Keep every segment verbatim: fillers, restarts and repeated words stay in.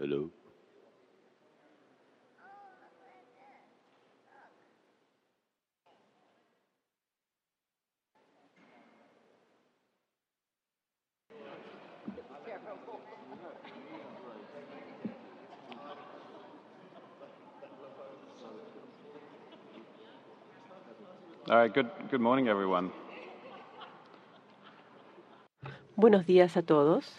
Hello. All right, good, good morning, everyone. Buenos días a todos.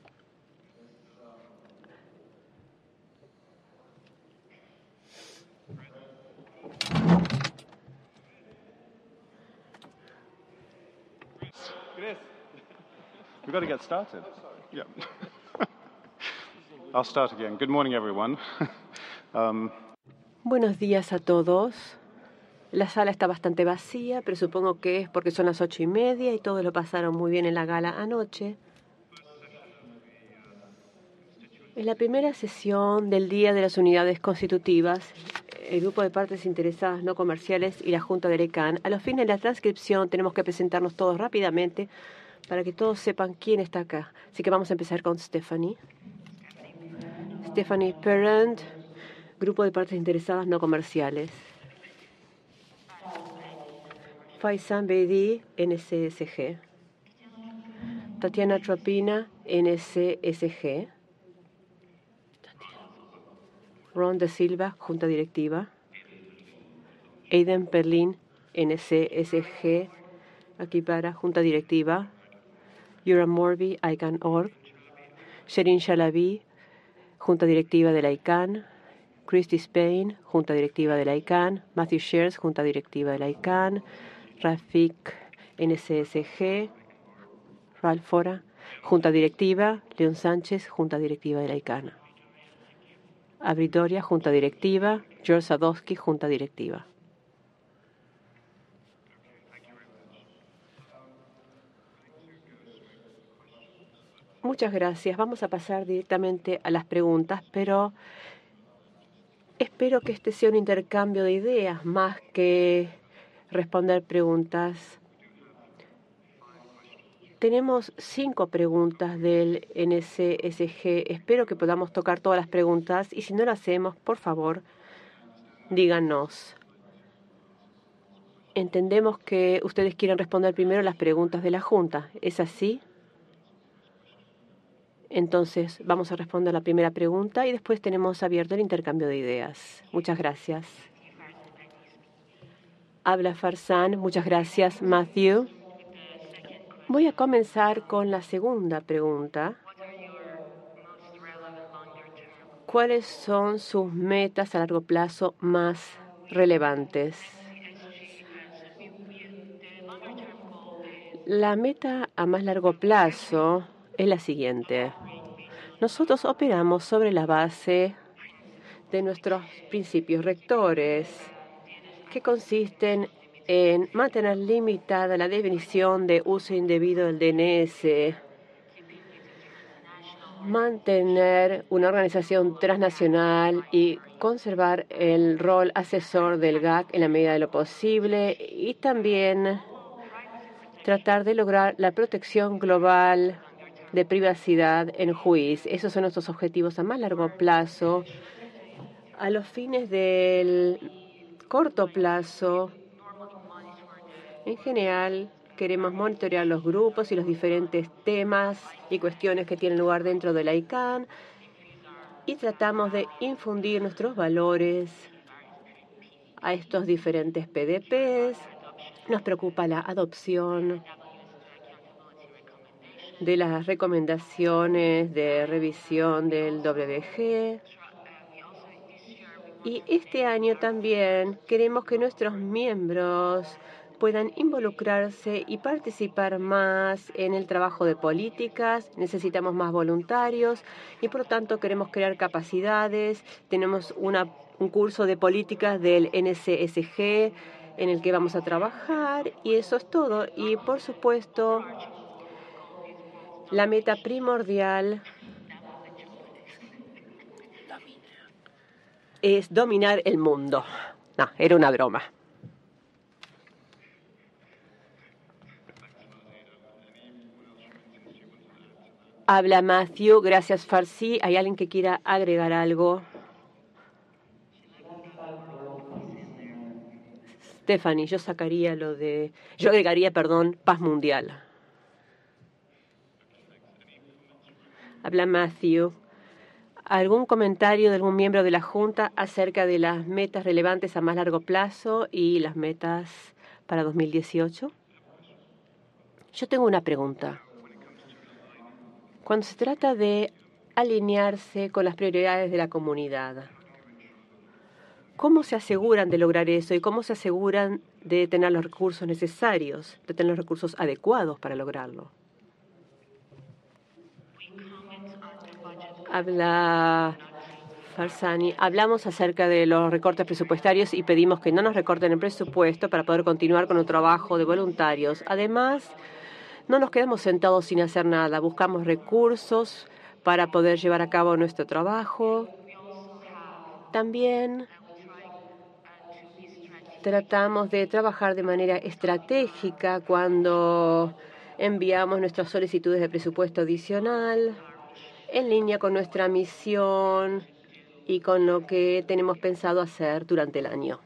Chris, we've got to get started. Yeah. I'll start again. Good morning, everyone. um, Buenos días a todos. La sala está bastante vacía, pero supongo que es porque son las ocho y media y todos lo pasaron muy bien en la gala anoche. En la primera sesión del Día de las Unidades Constitutivas, el grupo de partes interesadas no comerciales y la Junta de ECAN, a los fines de la transcripción tenemos que presentarnos todos rápidamente para que todos sepan quién está acá. Así que vamos a empezar con Stephanie. Stephanie Parent, grupo de partes interesadas no comerciales. Faisan Bedi, N C S G. Tatiana Tropina, N C S G. Ron De Silva, Junta Directiva. Aiden Perlin, N C S G, Akipara, Junta Directiva. Yura Morby, I C A N punto org. Sherin Shalabi, Junta Directiva de la I C A N. Christy Spain, Junta Directiva de la I C A N. Matthew Shears, Junta Directiva de la I C A N. Rafik, N C S G. Ralph Fora, Junta Directiva. León Sánchez, Junta Directiva de la I C A N. Abridoria, Junta Directiva. George Sadowski, Junta Directiva. Muchas gracias. Vamos a pasar directamente a las preguntas, pero espero que este sea un intercambio de ideas más que responder preguntas. Tenemos cinco preguntas del N C S G. Espero que podamos tocar todas las preguntas y si no lo hacemos, por favor, díganos. Entendemos que ustedes quieren responder primero las preguntas de la Junta. ¿Es así? Entonces, vamos a responder la primera pregunta y después tenemos abierto el intercambio de ideas. Muchas gracias. Habla Farsan. Muchas gracias, Matthew. Voy a comenzar con la segunda pregunta. ¿Cuáles son sus metas a largo plazo más relevantes? La meta a más largo plazo es la siguiente. Nosotros operamos sobre la base de nuestros principios rectores, que consisten en mantener limitada la definición de uso indebido del D N S, mantener una organización transnacional y conservar el rol asesor del G A C en la medida de lo posible y también tratar de lograr la protección global de privacidad en W H O I S. Esos son nuestros objetivos a más largo plazo. A los fines del corto plazo, en general, queremos monitorear los grupos y los diferentes temas y cuestiones que tienen lugar dentro de la I C A N y tratamos de infundir nuestros valores a estos diferentes P D Ps. Nos preocupa la adopción de las recomendaciones de revisión del W G. Y este año también queremos que nuestros miembros puedan involucrarse y participar más en el trabajo de políticas. Necesitamos más voluntarios y por lo tanto queremos crear capacidades. Tenemos una, un curso de políticas del N C S G en el que vamos a trabajar y eso es todo. Y por supuesto, la meta primordial es dominar el mundo. No, era una broma. Habla Matthew. Gracias, Farsi. ¿Hay alguien que quiera agregar algo? Stephanie, yo sacaría lo de... Yo agregaría, perdón, paz mundial. Habla Matthew. ¿Algún comentario de algún miembro de la Junta acerca de las metas relevantes a más largo plazo y las metas para dos mil dieciocho? Yo tengo una pregunta. Cuando se trata de alinearse con las prioridades de la comunidad, ¿cómo se aseguran de lograr eso y cómo se aseguran de tener los recursos necesarios, de tener los recursos adecuados para lograrlo? Habla Farsani. Hablamos acerca de los recortes presupuestarios y pedimos que no nos recorten el presupuesto para poder continuar con el trabajo de voluntarios. Además, no nos quedamos sentados sin hacer nada. Buscamos recursos para poder llevar a cabo nuestro trabajo. También tratamos de trabajar de manera estratégica cuando enviamos nuestras solicitudes de presupuesto adicional, en línea con nuestra misión y con lo que tenemos pensado hacer durante el año.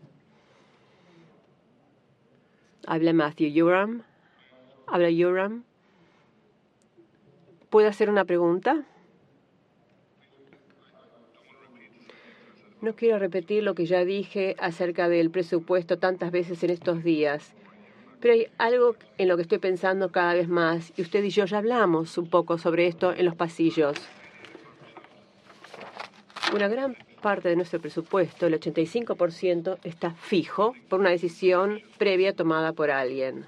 Habla Matthew. Yoram. Habla Yoram. ¿Puedo hacer una pregunta? No quiero repetir lo que ya dije acerca del presupuesto tantas veces en estos días, pero hay algo en lo que estoy pensando cada vez más, y usted y yo ya hablamos un poco sobre esto en los pasillos. Una gran parte de nuestro presupuesto, el ochenta y cinco por ciento, está fijo por una decisión previa tomada por alguien.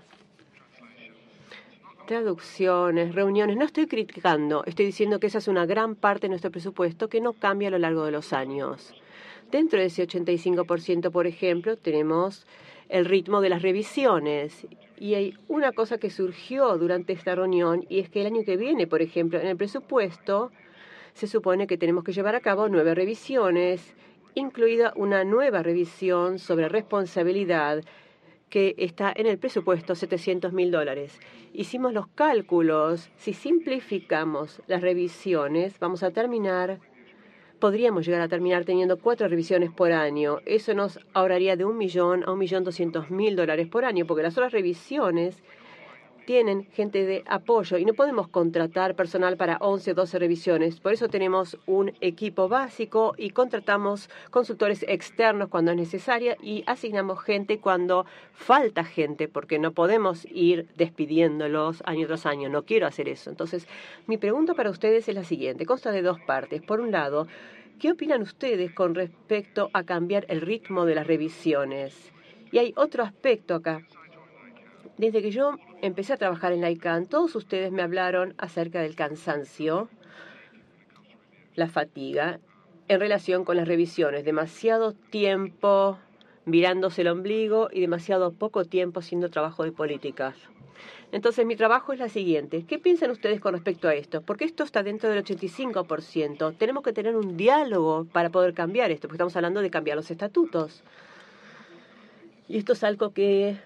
Traducciones, reuniones, no estoy criticando, estoy diciendo que esa es una gran parte de nuestro presupuesto que no cambia a lo largo de los años. Dentro de ese ochenta y cinco por ciento, por ejemplo, tenemos el ritmo de las revisiones. Y hay una cosa que surgió durante esta reunión, y es que el año que viene, por ejemplo, en el presupuesto, se supone que tenemos que llevar a cabo nueve revisiones, incluida una nueva revisión sobre responsabilidad que está en el presupuesto setecientos mil dólares. Hicimos los cálculos. Si simplificamos las revisiones, vamos a terminar... Podríamos llegar a terminar teniendo cuatro revisiones por año. Eso nos ahorraría de un millón a un millón doscientos mil dólares por año, porque las otras revisiones tienen gente de apoyo y no podemos contratar personal para once o doce revisiones. Por eso tenemos un equipo básico y contratamos consultores externos cuando es necesaria y asignamos gente cuando falta gente, porque no podemos ir despidiéndolos año tras año. No quiero hacer eso. Entonces, mi pregunta para ustedes es la siguiente. Consta de dos partes. Por un lado, ¿qué opinan ustedes con respecto a cambiar el ritmo de las revisiones? Y hay otro aspecto acá. Desde que yo empecé a trabajar en la I C A N, todos ustedes me hablaron acerca del cansancio, la fatiga, en relación con las revisiones. Demasiado tiempo mirándose el ombligo y demasiado poco tiempo haciendo trabajo de política. Entonces, mi trabajo es la siguiente. ¿Qué piensan ustedes con respecto a esto? Porque esto está dentro del ochenta y cinco por ciento. Tenemos que tener un diálogo para poder cambiar esto, porque estamos hablando de cambiar los estatutos. Y esto es algo que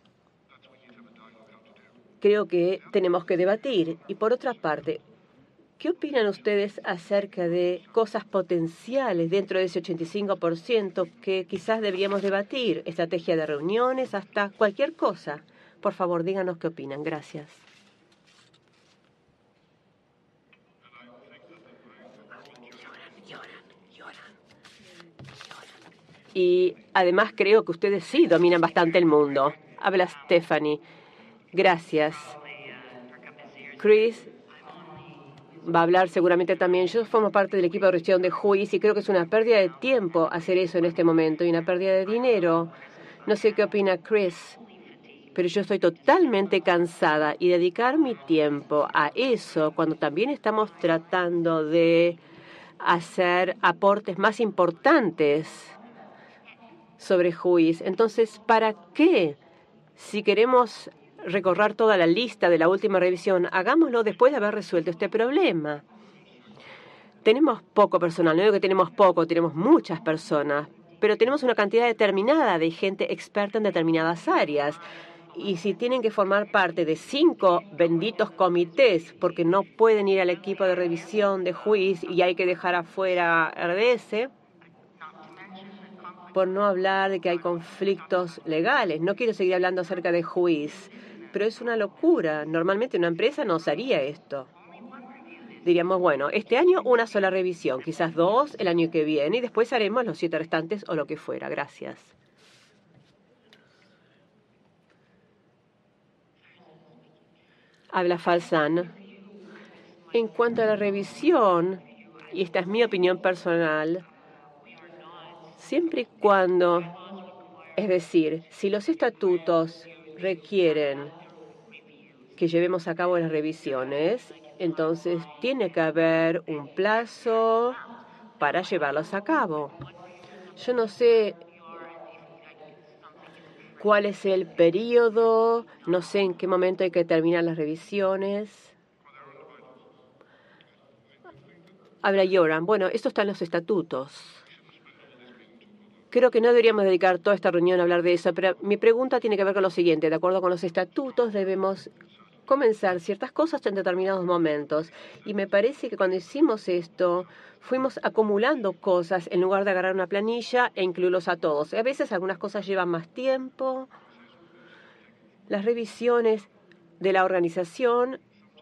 creo que tenemos que debatir. Y por otra parte, ¿qué opinan ustedes acerca de cosas potenciales dentro de ese ochenta y cinco por ciento que quizás deberíamos debatir? Estrategia de reuniones, hasta cualquier cosa. Por favor, díganos qué opinan. Gracias. Y además creo que ustedes sí dominan bastante el mundo. Habla Stephanie. Gracias. Chris va a hablar seguramente también. Yo formo parte del equipo de gestión de juicio y creo que es una pérdida de tiempo hacer eso en este momento y una pérdida de dinero. No sé qué opina Chris, pero yo estoy totalmente cansada y dedicar mi tiempo a eso cuando también estamos tratando de hacer aportes más importantes sobre juicio. Entonces, ¿para qué? Si queremos recorrer toda la lista de la última revisión, hagámoslo después de haber resuelto este problema. Tenemos poco personal, no digo que tenemos poco, tenemos muchas personas, pero tenemos una cantidad determinada de gente experta en determinadas áreas. Y si tienen que formar parte de cinco benditos comités porque no pueden ir al equipo de revisión de juicio y hay que dejar afuera R D S, por no hablar de que hay conflictos legales. No quiero seguir hablando acerca de juicio, pero es una locura. Normalmente una empresa no haría esto. Diríamos, bueno, este año una sola revisión, quizás dos el año que viene y después haremos los siete restantes o lo que fuera. Gracias. Habla Falsan. En cuanto a la revisión, y esta es mi opinión personal, siempre y cuando, es decir, si los estatutos requieren que llevemos a cabo las revisiones, entonces tiene que haber un plazo para llevarlos a cabo. Yo no sé cuál es el periodo, no sé en qué momento hay que terminar las revisiones. Habla Yoram. Bueno, esto está en los estatutos. Creo que no deberíamos dedicar toda esta reunión a hablar de eso, pero mi pregunta tiene que ver con lo siguiente. De acuerdo con los estatutos, debemos comenzar ciertas cosas en determinados momentos. Y me parece que cuando hicimos esto, fuimos acumulando cosas en lugar de agarrar una planilla e incluirlos a todos. A veces algunas cosas llevan más tiempo. Las revisiones de la organización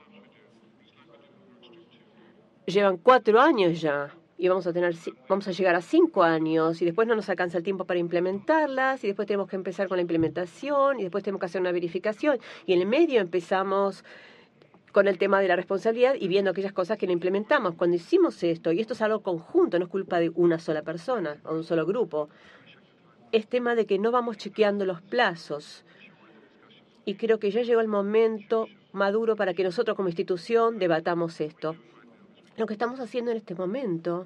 llevan cuatro años ya. Y vamos a tener, vamos a llegar a cinco años y después no nos alcanza el tiempo para implementarlas y después tenemos que empezar con la implementación y después tenemos que hacer una verificación y en el medio empezamos con el tema de la responsabilidad y viendo aquellas cosas que no implementamos. Cuando hicimos esto, y esto es algo conjunto, no es culpa de una sola persona o un solo grupo, es tema de que no vamos chequeando los plazos y creo que ya llegó el momento maduro para que nosotros como institución debatamos esto. Lo que estamos haciendo en este momento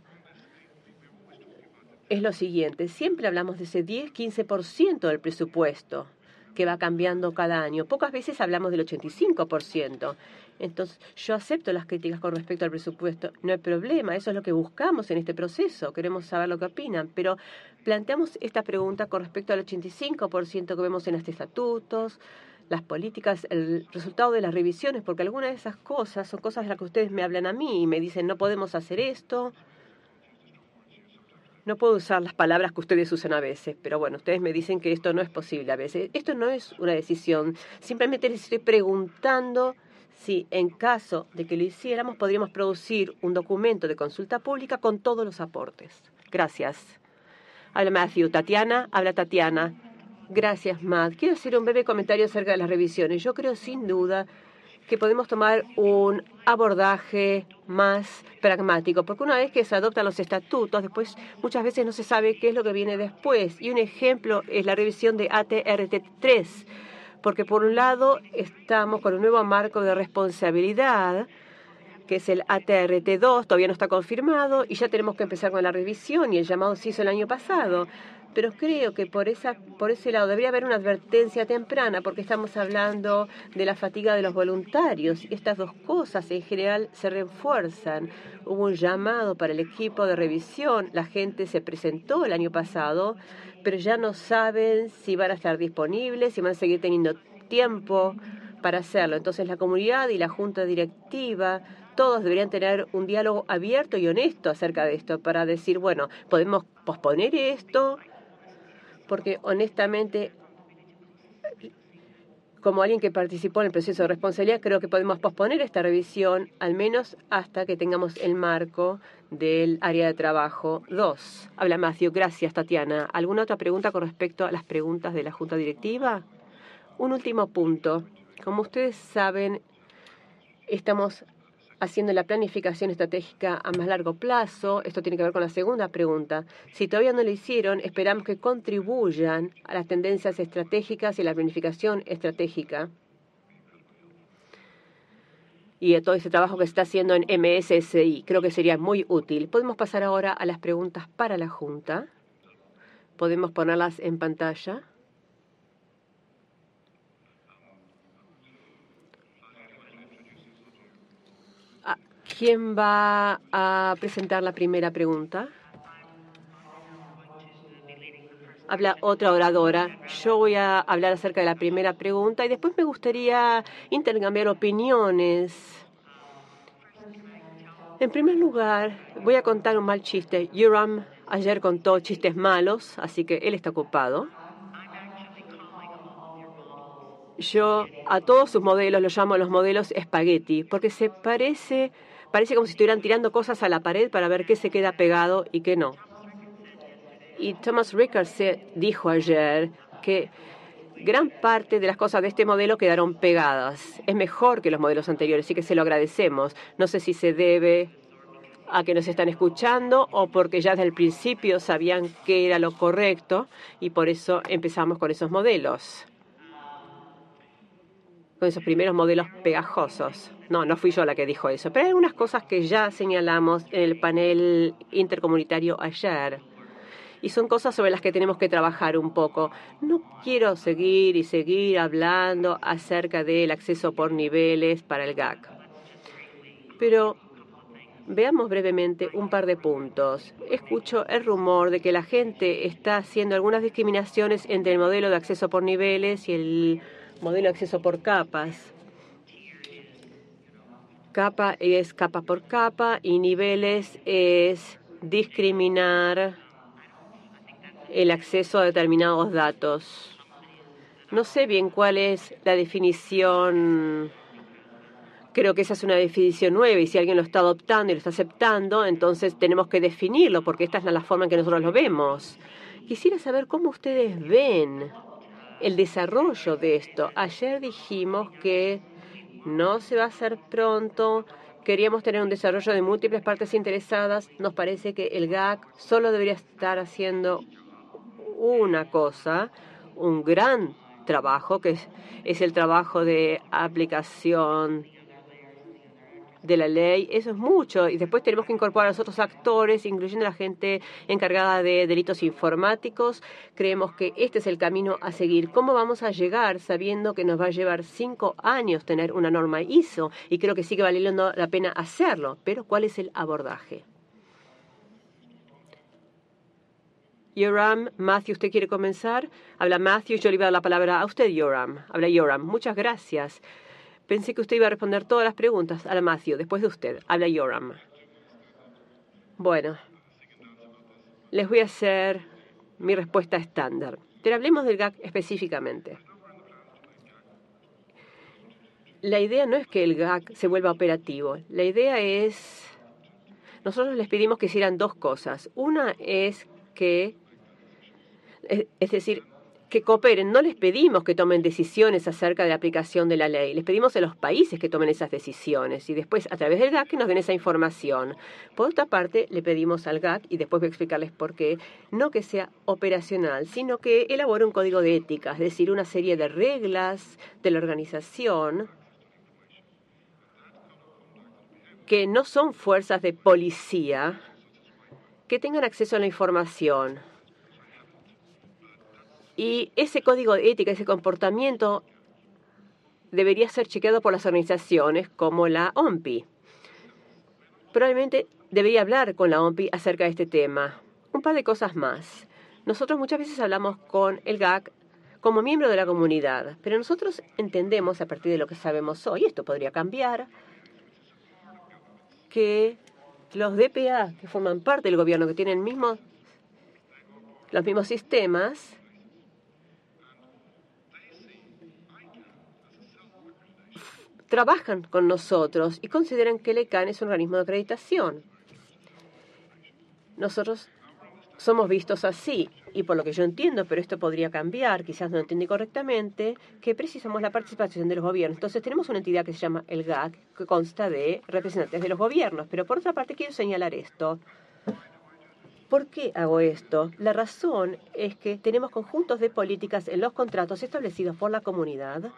es lo siguiente. Siempre hablamos de ese diez a quince por ciento del presupuesto que va cambiando cada año. Pocas veces hablamos del ochenta y cinco por ciento. Entonces, yo acepto las críticas con respecto al presupuesto. No hay problema. Eso es lo que buscamos en este proceso. Queremos saber lo que opinan. Pero planteamos esta pregunta con respecto al ochenta y cinco por ciento que vemos en los estatutos, las políticas, el resultado de las revisiones, porque algunas de esas cosas son cosas de las que ustedes me hablan a mí y me dicen, no podemos hacer esto. No puedo usar las palabras que ustedes usan a veces, pero bueno, ustedes me dicen que esto no es posible a veces. Esto no es una decisión. Simplemente les estoy preguntando si en caso de que lo hiciéramos, podríamos producir un documento de consulta pública con todos los aportes. Gracias. Habla Matthew. Tatiana, habla Tatiana. Gracias, Matt. Quiero hacer un breve comentario acerca de las revisiones. Yo creo sin duda que podemos tomar un abordaje más pragmático, porque una vez que se adoptan los estatutos, después muchas veces no se sabe qué es lo que viene después. Y un ejemplo es la revisión de A T R T tres, porque por un lado estamos con un nuevo marco de responsabilidad, que es el A T R T dos, todavía no está confirmado, y ya tenemos que empezar con la revisión, y el llamado se hizo el año pasado. Pero creo que por esa, por ese lado debería haber una advertencia temprana, porque estamos hablando de la fatiga de los voluntarios. Y estas dos cosas en general se refuerzan. Hubo un llamado para el equipo de revisión, la gente se presentó el año pasado, pero ya no saben si van a estar disponibles, si van a seguir teniendo tiempo para hacerlo. Entonces la comunidad y la junta directiva, todos deberían tener un diálogo abierto y honesto acerca de esto para decir, bueno, podemos posponer esto, porque honestamente, como alguien que participó en el proceso de responsabilidad, creo que podemos posponer esta revisión al menos hasta que tengamos el marco del área de trabajo dos. Habla Matthew. Gracias, Tatiana. ¿Alguna otra pregunta con respecto a las preguntas de la Junta Directiva? Un último punto. Como ustedes saben, estamos haciendo la planificación estratégica a más largo plazo. Esto tiene que ver con la segunda pregunta. Si todavía no lo hicieron, esperamos que contribuyan a las tendencias estratégicas y a la planificación estratégica y a todo ese trabajo que se está haciendo en M S S I. Creo que sería muy útil. Podemos pasar ahora a las preguntas para la Junta. Podemos ponerlas en pantalla. ¿Quién va a presentar la primera pregunta? Habla otra oradora. Yo voy a hablar acerca de la primera pregunta y después me gustaría intercambiar opiniones. En primer lugar, voy a contar un mal chiste. Yoram ayer contó chistes malos, así que él está ocupado. Yo a todos sus modelos los llamo los modelos espagueti, porque se parece, parece como si estuvieran tirando cosas a la pared para ver qué se queda pegado y qué no. Y Thomas Rickards dijo ayer que gran parte de las cosas de este modelo quedaron pegadas. Es mejor que los modelos anteriores, así que se lo agradecemos. No sé si se debe a que nos están escuchando o porque ya desde el principio sabían que era lo correcto y por eso empezamos con esos modelos. Con esos primeros modelos pegajosos. No, no fui yo la que dijo eso, pero hay algunas cosas que ya señalamos en el panel intercomunitario ayer. Y son cosas sobre las que tenemos que trabajar un poco. No quiero seguir y seguir hablando acerca del acceso por niveles para el G A C. Pero veamos brevemente un par de puntos. Escucho el rumor de que la gente está haciendo algunas discriminaciones entre el modelo de acceso por niveles y el modelo de acceso por capas. Capa es capa por capa y niveles es discriminar el acceso a determinados datos. No sé bien cuál es la definición. Creo que esa es una definición nueva y si alguien lo está adoptando y lo está aceptando, entonces tenemos que definirlo porque esta es la forma en que nosotros lo vemos. Quisiera saber cómo ustedes ven el desarrollo de esto. Ayer dijimos que no se va a hacer pronto. Queríamos tener un desarrollo de múltiples partes interesadas. Nos parece que el G A C solo debería estar haciendo una cosa, un gran trabajo, que es, es el trabajo de aplicación de la ley. Eso es mucho. Y después tenemos que incorporar a los otros actores, incluyendo a la gente encargada de delitos informáticos. Creemos que este es el camino a seguir. ¿Cómo vamos a llegar sabiendo que nos va a llevar cinco años tener una norma I S O? Y creo que sigue valiendo la pena hacerlo. Pero ¿cuál es el abordaje? Yoram, Matthew, ¿usted quiere comenzar? Habla Matthew, yo le voy a dar la palabra a usted, Yoram. Habla Yoram. Muchas gracias. Pensé que usted iba a responder todas las preguntas. Habla Matthew, después de usted. Habla Yoram. Bueno, les voy a hacer mi respuesta estándar. Pero hablemos del G A C específicamente. La idea no es que el G A C se vuelva operativo. La idea es... Nosotros les pedimos que hicieran dos cosas. Una es que... Es decir, que cooperen. No les pedimos que tomen decisiones acerca de la aplicación de la ley. Les pedimos a los países que tomen esas decisiones y después a través del G A C que nos den esa información. Por otra parte, le pedimos al G A C, y después voy a explicarles por qué, no que sea operacional, sino que elabore un código de ética, es decir, una serie de reglas de la organización que no son fuerzas de policía, que tengan acceso a la información. Y ese código de ética, ese comportamiento, debería ser chequeado por las organizaciones como la O M P I. Probablemente debería hablar con la O M P I acerca de este tema. Un par de cosas más. Nosotros muchas veces hablamos con el G A C como miembro de la comunidad, pero nosotros entendemos, a partir de lo que sabemos hoy, esto podría cambiar, que los D P A que forman parte del gobierno, que tienen mismo, los mismos sistemas, trabajan con nosotros y consideran que el E C A N es un organismo de acreditación. Nosotros somos vistos así, y por lo que yo entiendo, pero esto podría cambiar, quizás no entendí correctamente, que precisamos la participación de los gobiernos. Entonces tenemos una entidad que se llama el G A C, que consta de representantes de los gobiernos. Pero por otra parte quiero señalar esto. ¿Por qué hago esto? La razón es que tenemos conjuntos de políticas en los contratos establecidos por la comunidad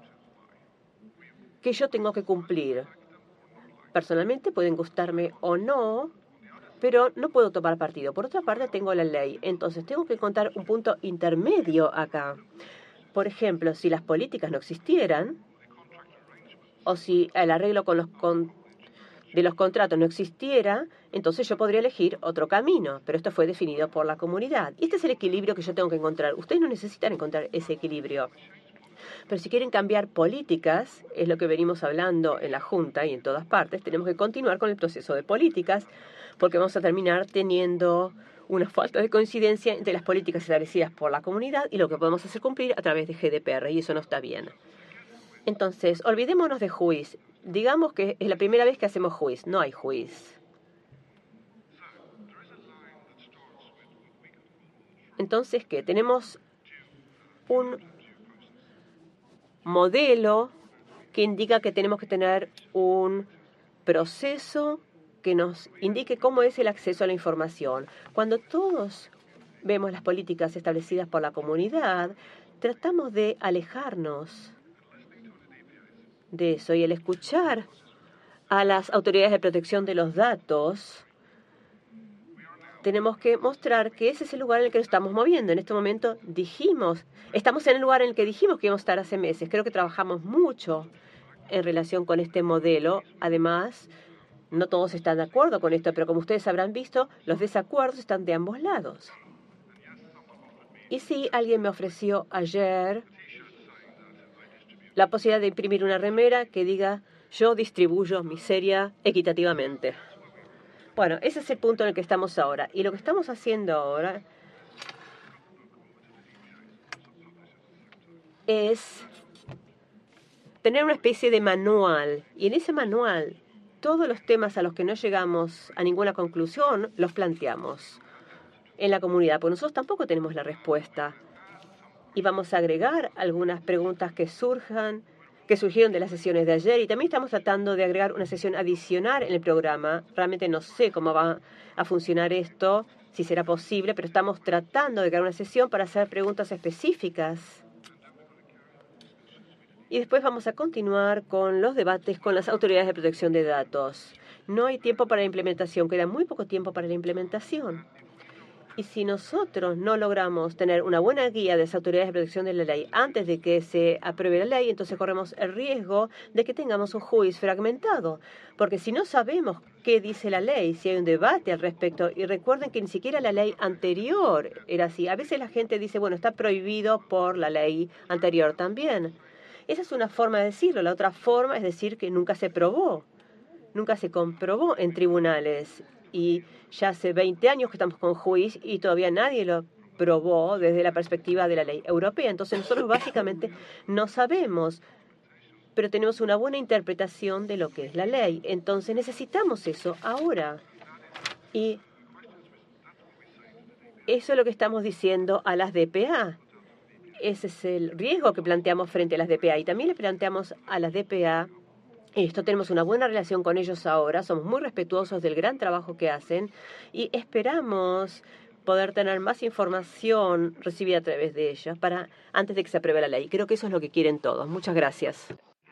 que yo tengo que cumplir. Personalmente pueden gustarme o no, pero no puedo tomar partido. Por otra parte, tengo la ley. Entonces, tengo que encontrar un punto intermedio acá. Por ejemplo, si las políticas no existieran, o si el arreglo con los de los contratos no existiera, entonces yo podría elegir otro camino, pero esto fue definido por la comunidad. Y este es el equilibrio que yo tengo que encontrar. Ustedes no necesitan encontrar ese equilibrio. Pero si quieren cambiar políticas, es lo que venimos hablando en la Junta y en todas partes, tenemos que continuar con el proceso de políticas, porque vamos a terminar teniendo una falta de coincidencia entre las políticas establecidas por la comunidad y lo que podemos hacer cumplir a través de G D P R, y eso no está bien. Entonces, olvidémonos de juiz. Digamos que es la primera vez que hacemos juiz. No hay juiz. Entonces, ¿qué? Tenemos un modelo que indica que tenemos que tener un proceso que nos indique cómo es el acceso a la información. Cuando todos vemos las políticas establecidas por la comunidad, tratamos de alejarnos de eso, y el escuchar a las autoridades de protección de los datos, tenemos que mostrar que ese es el lugar en el que nos estamos moviendo. En este momento dijimos, estamos en el lugar en el que dijimos que íbamos a estar hace meses. Creo que trabajamos mucho en relación con este modelo. Además, no todos están de acuerdo con esto, pero como ustedes habrán visto, los desacuerdos están de ambos lados. Y sí, alguien me ofreció ayer la posibilidad de imprimir una remera que diga: yo distribuyo miseria equitativamente. Bueno, ese es el punto en el que estamos ahora. Y lo que estamos haciendo ahora es tener una especie de manual. Y en ese manual, todos los temas a los que no llegamos a ninguna conclusión, los planteamos en la comunidad, porque nosotros tampoco tenemos la respuesta. Y vamos a agregar algunas preguntas que surjan, que surgieron de las sesiones de ayer, y también estamos tratando de agregar una sesión adicional en el programa. Realmente no sé cómo va a funcionar esto, si será posible, pero estamos tratando de crear una sesión para hacer preguntas específicas. Y después vamos a continuar con los debates con las autoridades de protección de datos. No hay tiempo para la implementación, queda muy poco tiempo para la implementación. Y si nosotros no logramos tener una buena guía de las autoridades de protección de la ley antes de que se apruebe la ley, entonces corremos el riesgo de que tengamos un juicio fragmentado. Porque si no sabemos qué dice la ley, si hay un debate al respecto, y recuerden que ni siquiera la ley anterior era así. A veces la gente dice, bueno, está prohibido por la ley anterior también. Esa es una forma de decirlo. La otra forma es decir que nunca se probó, nunca se comprobó en tribunales. Y ya hace veinte años que estamos con juicio y todavía nadie lo probó desde la perspectiva de la ley europea. Entonces nosotros básicamente no sabemos, pero tenemos una buena interpretación de lo que es la ley. Entonces necesitamos eso ahora. Y eso es lo que estamos diciendo a las D P A. Ese es el riesgo que planteamos frente a las D P A. Y también le planteamos a las D P A esto. Tenemos una buena relación con ellos ahora, somos muy respetuosos del gran trabajo que hacen y esperamos poder tener más información recibida a través de ellos para antes de que se apruebe la ley. Creo que eso es lo que quieren todos. Muchas gracias.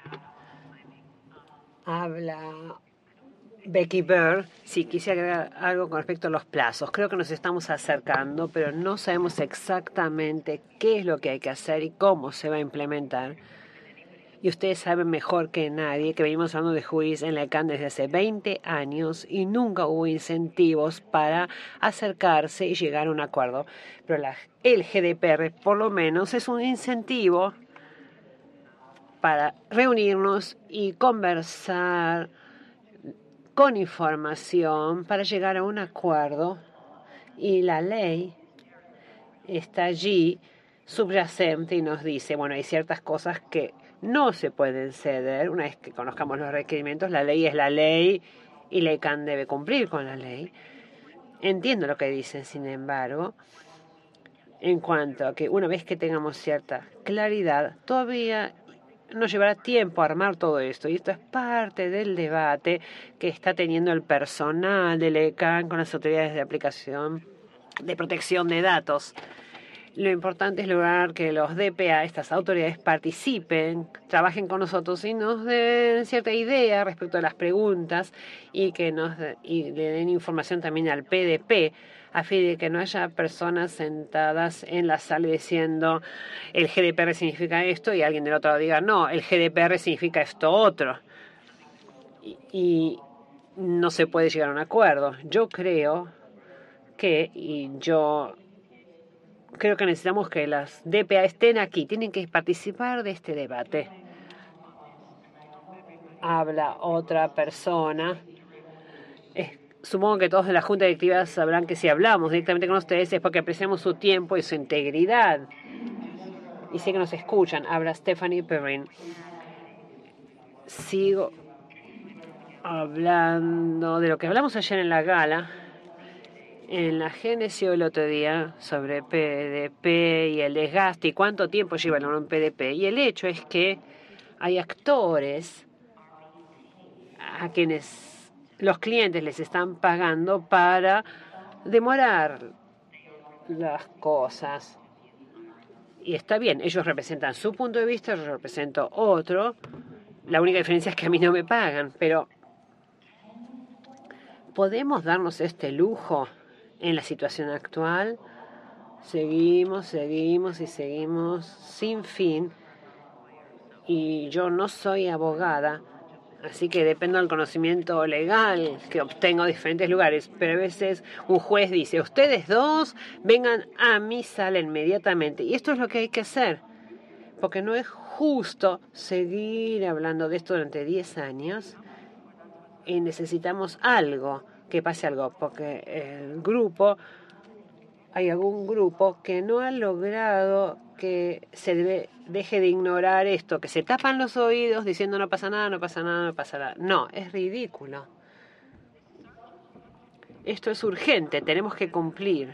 Habla Becky Bird. Sí, quisiera agregar algo con respecto a los plazos. Creo que nos estamos acercando, pero no sabemos exactamente qué es lo que hay que hacer y cómo se va a implementar. Y ustedes saben mejor que nadie que venimos hablando de juicio en la E C A N desde hace veinte años y nunca hubo incentivos para acercarse y llegar a un acuerdo. Pero la, el G D P R por lo menos es un incentivo para reunirnos y conversar con información para llegar a un acuerdo. Y la ley está allí subyacente y nos dice, bueno, hay ciertas cosas que no se pueden ceder. Una vez que conozcamos los requerimientos, la ley es la ley y la E C A N debe cumplir con la ley. Entiendo lo que dicen, sin embargo, en cuanto a que una vez que tengamos cierta claridad, todavía nos llevará tiempo armar todo esto. Y esto es parte del debate que está teniendo el personal de la E C A N con las autoridades de aplicación de protección de datos. Lo importante es lograr que los D P A, estas autoridades, participen, trabajen con nosotros y nos den cierta idea respecto a las preguntas y que nos y le den información también al P D P, a fin de que no haya personas sentadas en la sala diciendo el G D P R significa esto y alguien del otro lado diga no, el G D P R significa esto otro. Y, y no se puede llegar a un acuerdo. Yo creo que, y yo creo que necesitamos que las D P A estén aquí, tienen que participar de este debate. Habla otra persona. Es, supongo que todos de la Junta Directiva sabrán que si hablamos directamente con ustedes es porque apreciamos su tiempo y su integridad. Y sé que nos escuchan. Habla Stephanie Perrin. Sigo hablando de lo que hablamos ayer en la gala, en la génesis el otro día, sobre P D P y el desgaste y cuánto tiempo lleva un P D P. Y el hecho es que hay actores a quienes los clientes les están pagando para demorar las cosas. Y está bien, ellos representan su punto de vista, yo represento otro. La única diferencia es que a mí no me pagan, pero ¿podemos darnos este lujo en la situación actual? Seguimos, seguimos y seguimos sin fin. Y yo no soy abogada, así que dependo del conocimiento legal que obtengo de diferentes lugares. Pero a veces un juez dice, ustedes dos vengan a mi sala inmediatamente. Y esto es lo que hay que hacer, porque no es justo seguir hablando de esto durante diez años y necesitamos algo, que pase algo, porque el grupo, hay algún grupo que no ha logrado que se debe, deje de ignorar esto, que se tapan los oídos diciendo no pasa nada, no pasa nada, no pasa nada. No, es ridículo. Esto es urgente, tenemos que cumplir.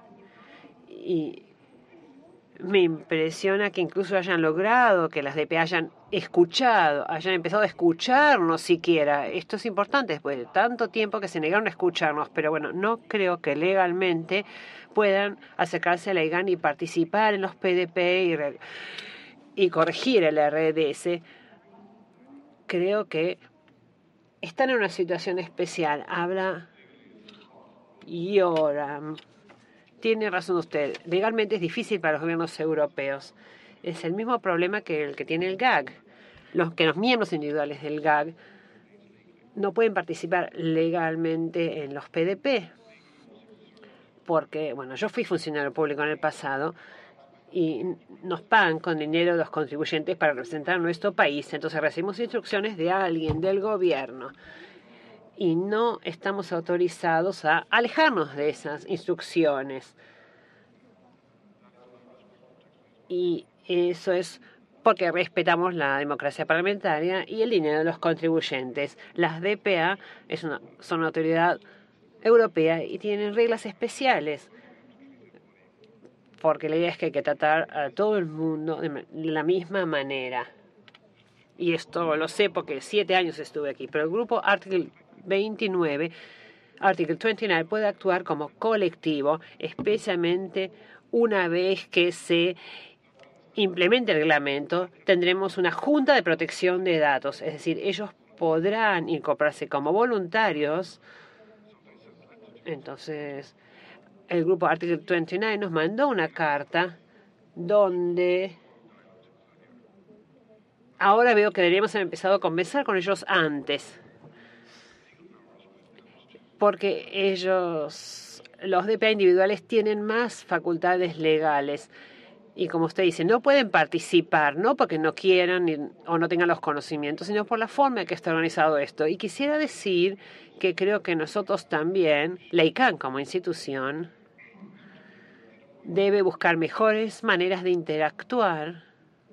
Y me impresiona que incluso hayan logrado que las D P hayan escuchado, hayan empezado a escucharnos siquiera. Esto es importante después de tanto tiempo que se negaron a escucharnos, pero bueno, no creo que legalmente puedan acercarse a la I G A N y participar en los P D P y, re, y corregir el R D S. Creo que están en una situación especial. Habla Yoram. Tiene razón usted. Legalmente es difícil para los gobiernos europeos. Es el mismo problema que el que tiene el G A G. Los que los miembros individuales del G A G no pueden participar legalmente en los P D P. Porque, bueno, yo fui funcionario público en el pasado y nos pagan con dinero de los contribuyentes para representar a nuestro país. Entonces recibimos instrucciones de alguien del gobierno y no estamos autorizados a alejarnos de esas instrucciones. Y eso es porque respetamos la democracia parlamentaria y el dinero de los contribuyentes. Las D P A es una, son una autoridad europea y tienen reglas especiales, porque la idea es que hay que tratar a todo el mundo de la misma manera. Y esto lo sé porque siete años estuve aquí, pero el grupo Artículo veintinueve, Artículo veintinueve puede actuar como colectivo, especialmente una vez que se implemente el reglamento, tendremos una junta de protección de datos, es decir, ellos podrán incorporarse como voluntarios. Entonces, el grupo Artículo veintinueve nos mandó una carta donde ahora veo que deberíamos haber empezado a conversar con ellos antes, porque ellos, los D P A individuales, tienen más facultades legales. Y como usted dice, no pueden participar, no porque no quieran ni, o no tengan los conocimientos, sino por la forma en que está organizado esto. Y quisiera decir que creo que nosotros también, la I C A N como institución, debe buscar mejores maneras de interactuar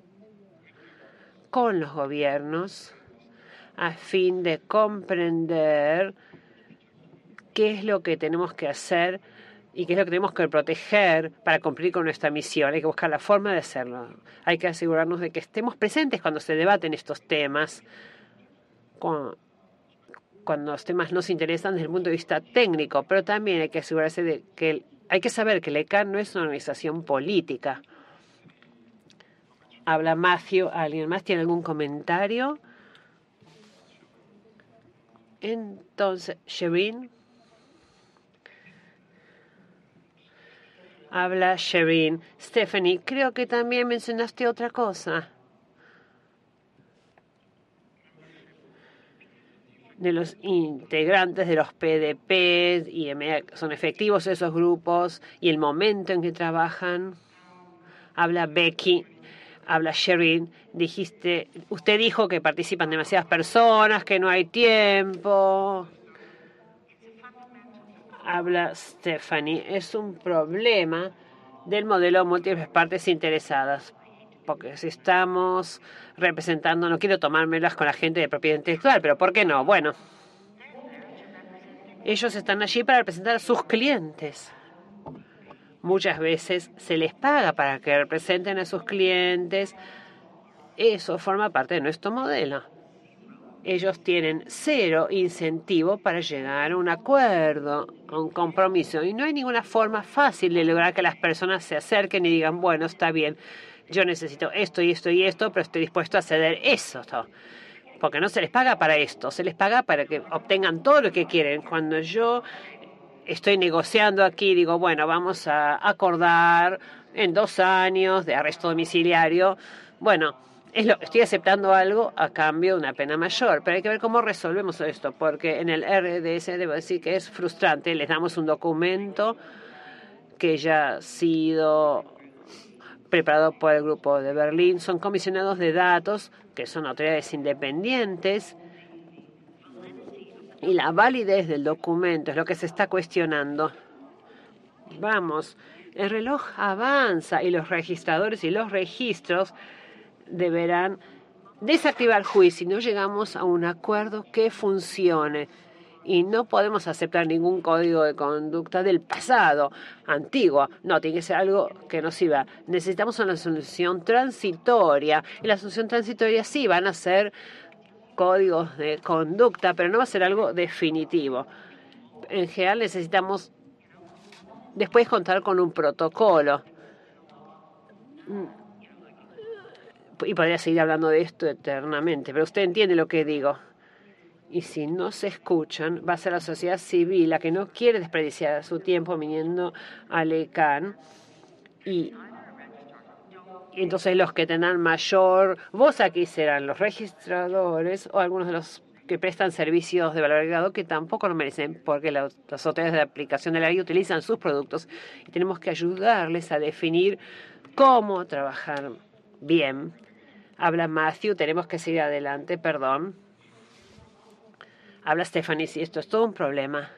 con los gobiernos a fin de comprender qué es lo que tenemos que hacer y qué es lo que tenemos que proteger para cumplir con nuestra misión. Hay que buscar la forma de hacerlo. Hay que asegurarnos de que estemos presentes cuando se debaten estos temas, cuando, cuando los temas nos interesan desde el punto de vista técnico, pero también hay que asegurarse de que el, hay que saber que la I C A N no es una organización política. Habla Matthew. ¿Alguien más tiene algún comentario? Entonces, Shireen. Habla Shireen. Stephanie, creo que también mencionaste otra cosa. de los integrantes de los P D P y a medida que son efectivos esos grupos y el momento en que trabajan. Habla Becky, habla Sherin. Dijiste, usted dijo que participan demasiadas personas, que no hay tiempo. Habla Stephanie. Es un problema del modelo múltiples partes interesadas. Porque si estamos representando, no quiero tomármelas con la gente de propiedad intelectual, pero ¿por qué no? Bueno, ellos están allí para representar a sus clientes. Muchas veces se les paga para que representen a sus clientes. Eso forma parte de nuestro modelo. Ellos tienen cero incentivo para llegar a un acuerdo, a un compromiso. Y no hay ninguna forma fácil de lograr que las personas se acerquen y digan, bueno, está bien, yo necesito esto y esto y esto, pero estoy dispuesto a ceder eso. Porque no se les paga para esto, se les paga para que obtengan todo lo que quieren. Cuando yo estoy negociando aquí, digo, bueno, vamos a acordar en dos años de arresto domiciliario. Bueno, es lo, estoy aceptando algo a cambio de una pena mayor, pero hay que ver cómo resolvemos esto, porque en el R D S debo decir que es frustrante. Les damos un documento que ya ha sido preparado por el grupo de Berlín. Son comisionados de datos, que son autoridades independientes, y la validez del documento es lo que se está cuestionando. Vamos, el reloj avanza y los registradores y los registros deberán desactivar juicio si no llegamos a un acuerdo que funcione. Y no podemos aceptar ningún código de conducta del pasado, antiguo. No, tiene que ser algo que nos sirva. Necesitamos una solución transitoria. Y la solución transitoria sí van a ser códigos de conducta, pero no va a ser algo definitivo. En general necesitamos después contar con un protocolo. Y podría seguir hablando de esto eternamente, pero usted entiende lo que digo. Y si no se escuchan, va a ser la sociedad civil la que no quiere desperdiciar su tiempo viniendo a LECAN. Y, y entonces los que tendrán mayor voz aquí serán los registradores o algunos de los que prestan servicios de valor agregado que tampoco lo merecen porque la, las autoridades de aplicación de la ley utilizan sus productos y tenemos que ayudarles a definir cómo trabajar bien. Habla Matthew, tenemos que seguir adelante, perdón. Habla Stephanie, sí, esto es todo un problema.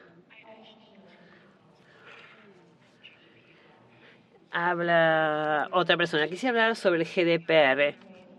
Habla otra persona. Quisiera hablar sobre el G D P R.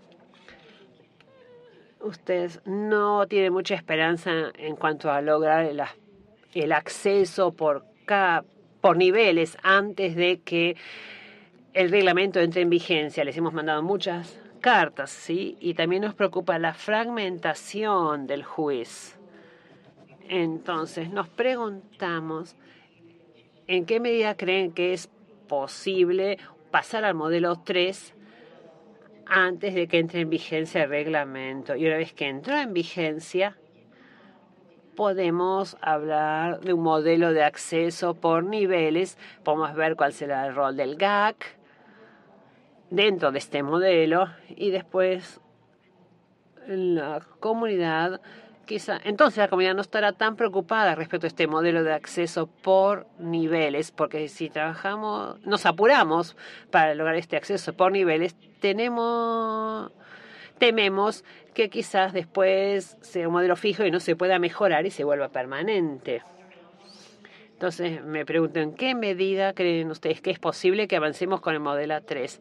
Ustedes no tienen mucha esperanza en cuanto a lograr el, el acceso por, cada, por niveles antes de que el reglamento entre en vigencia. Les hemos mandado muchas cartas, ¿sí? Y también nos preocupa la fragmentación del juez. Entonces, nos preguntamos en qué medida creen que es posible pasar al modelo tres antes de que entre en vigencia el reglamento. Y una vez que entró en vigencia, podemos hablar de un modelo de acceso por niveles. Podemos ver cuál será el rol del G A C dentro de este modelo y después la comunidad. Quizá, entonces la comunidad no estará tan preocupada respecto a este modelo de acceso por niveles, porque si trabajamos, nos apuramos para lograr este acceso por niveles, tenemos, tememos que quizás después sea un modelo fijo y no se pueda mejorar y se vuelva permanente. Entonces me pregunto, ¿en qué medida creen ustedes que es posible que avancemos con el modelo tres?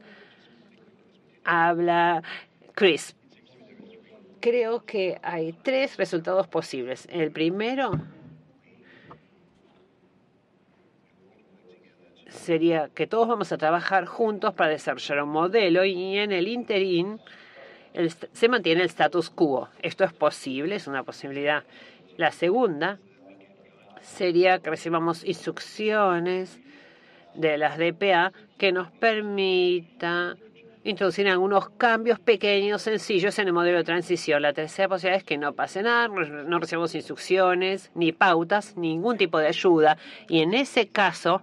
Habla Chris. Creo que hay tres resultados posibles. El primero sería que todos vamos a trabajar juntos para desarrollar un modelo y en el interín el, se mantiene el status quo. Esto es posible, es una posibilidad. La segunda sería que recibamos instrucciones de las D P A que nos permita introducir algunos cambios pequeños, sencillos en el modelo de transición. La tercera posibilidad es que no pase nada, no recibamos instrucciones, ni pautas, ningún tipo de ayuda. Y en ese caso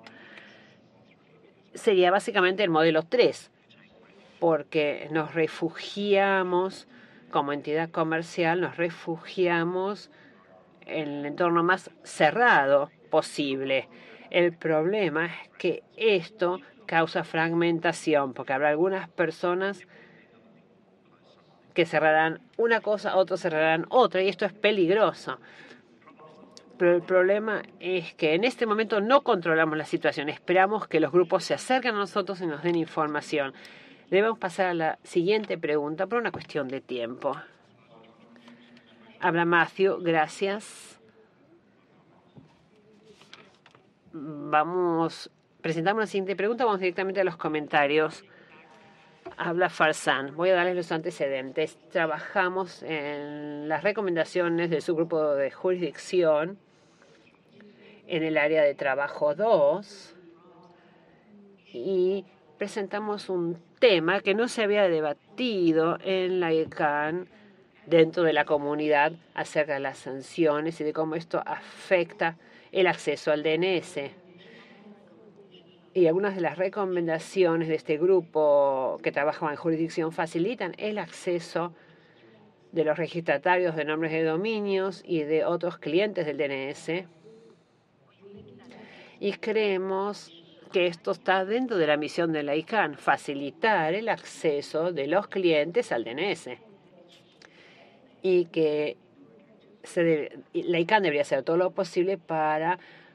sería básicamente el modelo tres, porque nos refugiamos como entidad comercial, nos refugiamos el entorno más cerrado posible. El problema es que esto causa fragmentación, porque habrá algunas personas que cerrarán una cosa, otros cerrarán otra, y esto es peligroso. Pero el problema es que en este momento no controlamos la situación. Esperamos que los grupos se acerquen a nosotros y nos den información. Debemos pasar a la siguiente pregunta por una cuestión de tiempo. Habla Matthew, gracias. Vamos, presentamos la siguiente pregunta, vamos directamente a los comentarios. Habla Farzan. Voy a darles los antecedentes. Trabajamos en las recomendaciones del subgrupo de jurisdicción en el área de trabajo dos y presentamos un tema que no se había debatido en la I C A N dentro de la comunidad acerca de las sanciones y de cómo esto afecta el acceso al D N S. Y algunas de las recomendaciones de este grupo que trabaja en jurisdicción facilitan el acceso de los registratarios de nombres de dominios y de otros clientes del D N S. Y creemos que esto está dentro de la misión de la I C A N, facilitar el acceso de los clientes al D N S. Y que se debe, la I C A N debería hacer todo lo posible para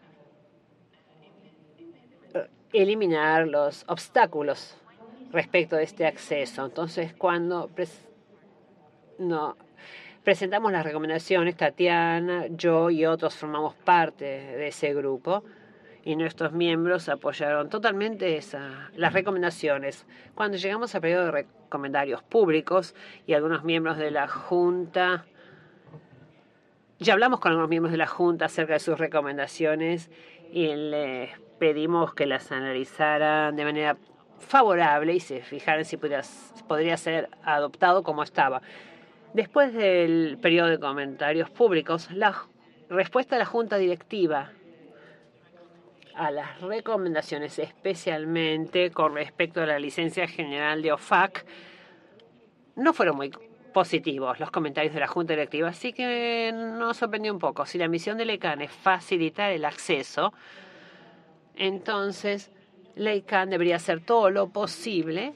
eliminar los obstáculos respecto de este acceso. Entonces, cuando pres no, presentamos las recomendaciones, Tatiana, yo y otros formamos parte de ese grupo y nuestros miembros apoyaron totalmente esa, las recomendaciones. Cuando llegamos al periodo de recomendarios públicos y algunos miembros de la Junta, ya hablamos con algunos miembros de la Junta acerca de sus recomendaciones y les pedimos que las analizaran de manera favorable y se fijaran si podría, podría ser adoptado como estaba. Después del periodo de comentarios públicos, la respuesta de la Junta Directiva a las recomendaciones, especialmente con respecto a la licencia general de O F A C, no fueron muy positivos los comentarios de la Junta Directiva, así que nos sorprendió un poco. Si la misión de la I C A N es facilitar el acceso, entonces la I C A N debería hacer todo lo posible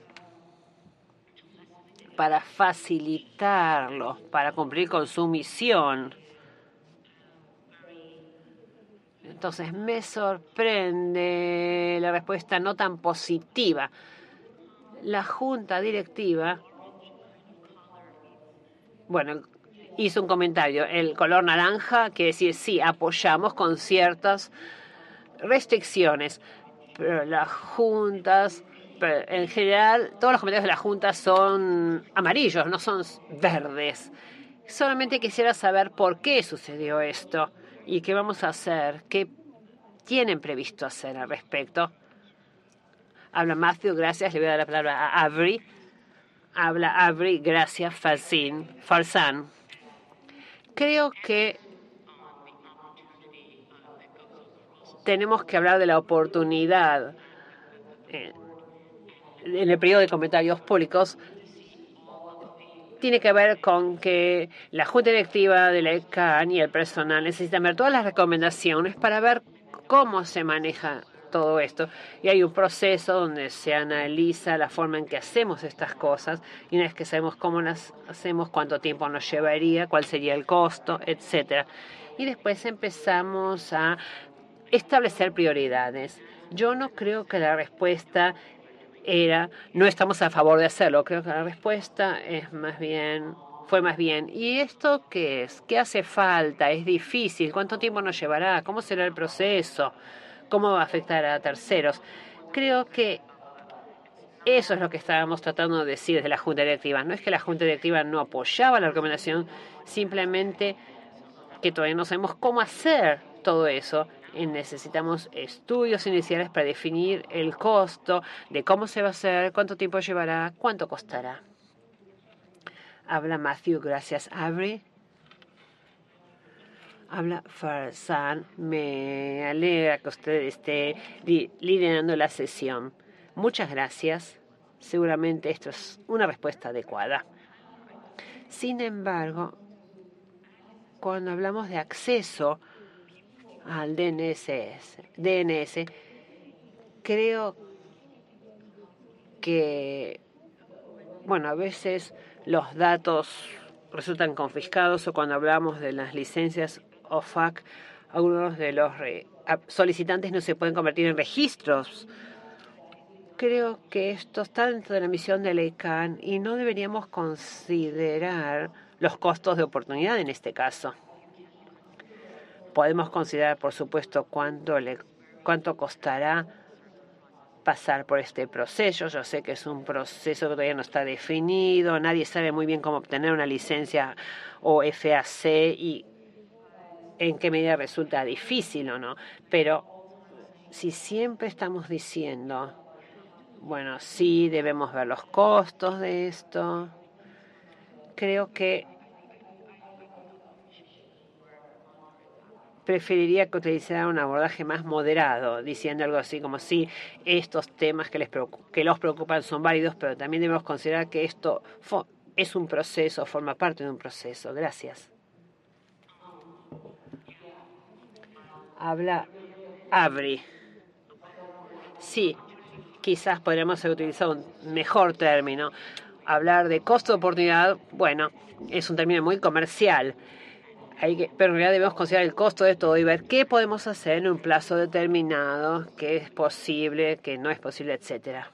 para facilitarlo, para cumplir con su misión. Entonces me sorprende la respuesta no tan positiva. La Junta Directiva, bueno, hizo un comentario. El color naranja quiere decir sí, apoyamos con ciertas restricciones, pero las juntas, pero en general, todos los comentarios de la Junta son amarillos, no son verdes. Solamente quisiera saber por qué sucedió esto y qué vamos a hacer, qué tienen previsto hacer al respecto. Habla Matthew, gracias. Le voy a dar la palabra a Avery. Habla Avery, gracias, Farzin, Farzan. Creo que tenemos que hablar de la oportunidad eh, en el periodo de comentarios públicos. Tiene que ver con que la Junta Directiva de la I C A N y el personal necesitan ver todas las recomendaciones para ver cómo se maneja todo esto. Y hay un proceso donde se analiza la forma en que hacemos estas cosas. Y una vez que sabemos cómo las hacemos, cuánto tiempo nos llevaría, cuál sería el costo, etcétera. Y después empezamos a establecer prioridades. Yo no creo que la respuesta era no estamos a favor de hacerlo. Creo que la respuesta es más bien fue más bien ¿y esto qué es? ¿Qué hace falta? ¿Es difícil? ¿Cuánto tiempo nos llevará? ¿Cómo será el proceso? ¿Cómo va a afectar a terceros? Creo que eso es lo que estábamos tratando de decir desde la Junta Directiva. No es que la Junta Directiva no apoyaba la recomendación, simplemente que todavía no sabemos cómo hacer todo eso. Y necesitamos estudios iniciales para definir el costo de cómo se va a hacer, cuánto tiempo llevará, cuánto costará. Habla Matthew, gracias. Avery. Habla Farzan. Me alegra que usted esté li liderando la sesión. Muchas gracias. Seguramente esto es una respuesta adecuada. Sin embargo, cuando hablamos de acceso al D N S, D N S, creo que, bueno, a veces los datos resultan confiscados o cuando hablamos de las licencias O F A C, algunos de los solicitantes no se pueden convertir en registros. Creo que esto está dentro de la misión de la I C A N y no deberíamos considerar los costos de oportunidad en este caso. Podemos considerar, por supuesto, cuánto, le, cuánto costará pasar por este proceso. Yo sé que es un proceso que todavía no está definido, nadie sabe muy bien cómo obtener una licencia o F A C y en qué medida resulta difícil o no. Pero si siempre estamos diciendo, bueno, sí, debemos ver los costos de esto, creo que preferiría que utilizara un abordaje más moderado, diciendo algo así como sí, estos temas que, les que los preocupan son válidos, pero también debemos considerar que esto es un proceso, forma parte de un proceso. Gracias. Habla Abri. Sí, quizás podríamos utilizar un mejor término. Hablar de costo de oportunidad, bueno, es un término muy comercial. Hay que, pero en realidad debemos considerar el costo de todo y ver qué podemos hacer en un plazo determinado, qué es posible, qué no es posible, etcétera.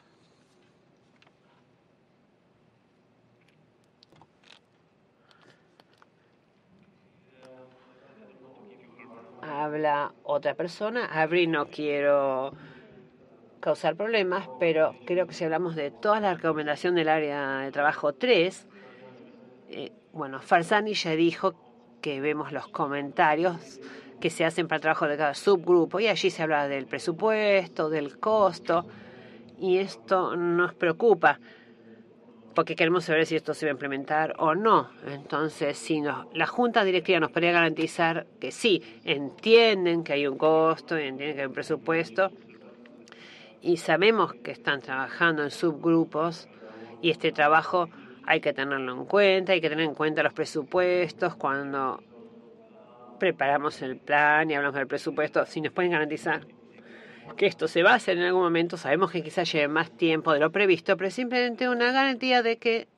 Habla otra persona. Abri, no quiero causar problemas, pero creo que si hablamos de toda la recomendación del área de trabajo tres, eh, bueno, Farzani ya dijo que vemos los comentarios que se hacen para el trabajo de cada subgrupo y allí se habla del presupuesto, del costo y esto nos preocupa porque queremos saber si esto se va a implementar o no. Entonces, si nos, la Junta Directiva nos podría garantizar que sí, entienden que hay un costo, entienden que hay un presupuesto y sabemos que están trabajando en subgrupos y este trabajo hay que tenerlo en cuenta, hay que tener en cuenta los presupuestos cuando preparamos el plan y hablamos del presupuesto. Si nos pueden garantizar que esto se va a hacer en algún momento, sabemos que quizás lleve más tiempo de lo previsto, pero simplemente una garantía de que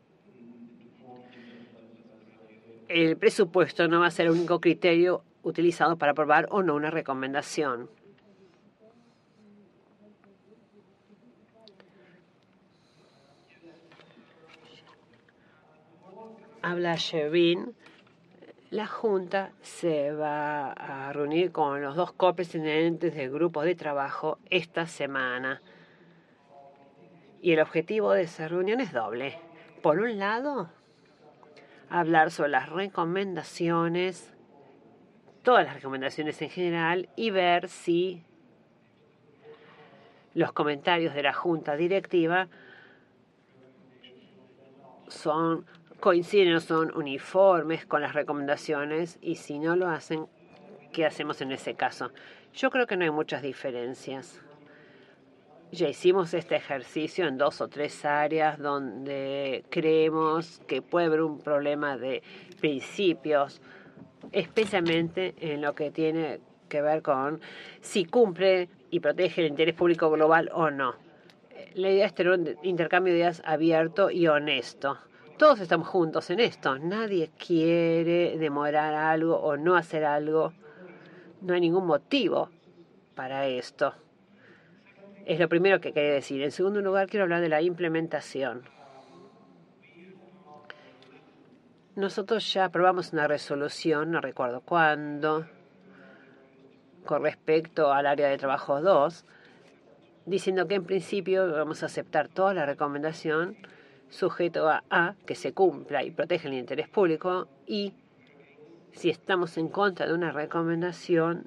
el presupuesto no va a ser el único criterio utilizado para aprobar o no una recomendación. Habla Shevin. La Junta se va a reunir con los dos copresidentes del grupo de trabajo esta semana. Y el objetivo de esa reunión es doble. Por un lado, hablar sobre las recomendaciones, todas las recomendaciones en general, y ver si los comentarios de la Junta Directiva son coinciden o son uniformes con las recomendaciones y si no lo hacen, ¿qué hacemos en ese caso? Yo creo que no hay muchas diferencias. Ya hicimos este ejercicio en dos o tres áreas donde creemos que puede haber un problema de principios, especialmente en lo que tiene que ver con si cumple y protege el interés público global o no. La idea es tener un intercambio de ideas abierto y honesto. Todos estamos juntos en esto. Nadie quiere demorar algo o no hacer algo. No hay ningún motivo para esto. Es lo primero que quería decir. En segundo lugar, quiero hablar de la implementación. Nosotros ya aprobamos una resolución, no recuerdo cuándo, con respecto al área de trabajo dos, diciendo que en principio vamos a aceptar toda la recomendación sujeto a A, que se cumpla y protege el interés público, y si estamos en contra de una recomendación,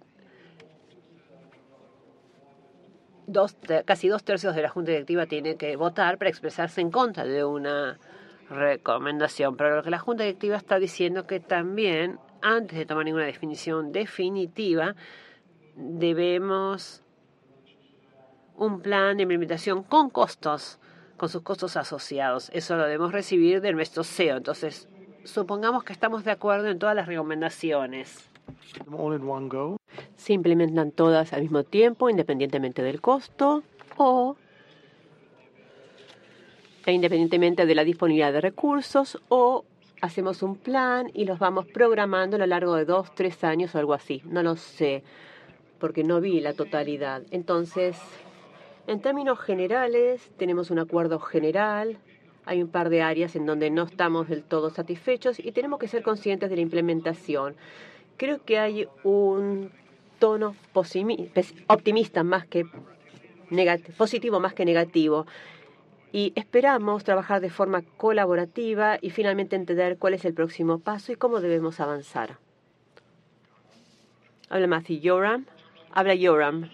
dos, casi dos tercios de la Junta Directiva tiene que votar para expresarse en contra de una recomendación. Pero lo que la Junta Directiva está diciendo que también, antes de tomar ninguna definición definitiva, debemos un plan de implementación con costos, con sus costos asociados. Eso lo debemos recibir de nuestro C E O. Entonces, Supongamos que estamos de acuerdo en todas las recomendaciones. all in one go, Se implementan todas al mismo tiempo, independientemente del costo o e independientemente de la disponibilidad de recursos, o hacemos un plan y los vamos programando a lo largo de dos, tres años o algo así. No lo sé, porque no vi la totalidad. Entonces, en términos generales, tenemos un acuerdo general. Hay un par de áreas en donde no estamos del todo satisfechos y tenemos que ser conscientes de la implementación. Creo que hay un tono optimista más que negativo, positivo más que negativo. Y esperamos trabajar de forma colaborativa y finalmente entender cuál es el próximo paso y cómo debemos avanzar. Habla Matthew. Yoram. Habla Yoram.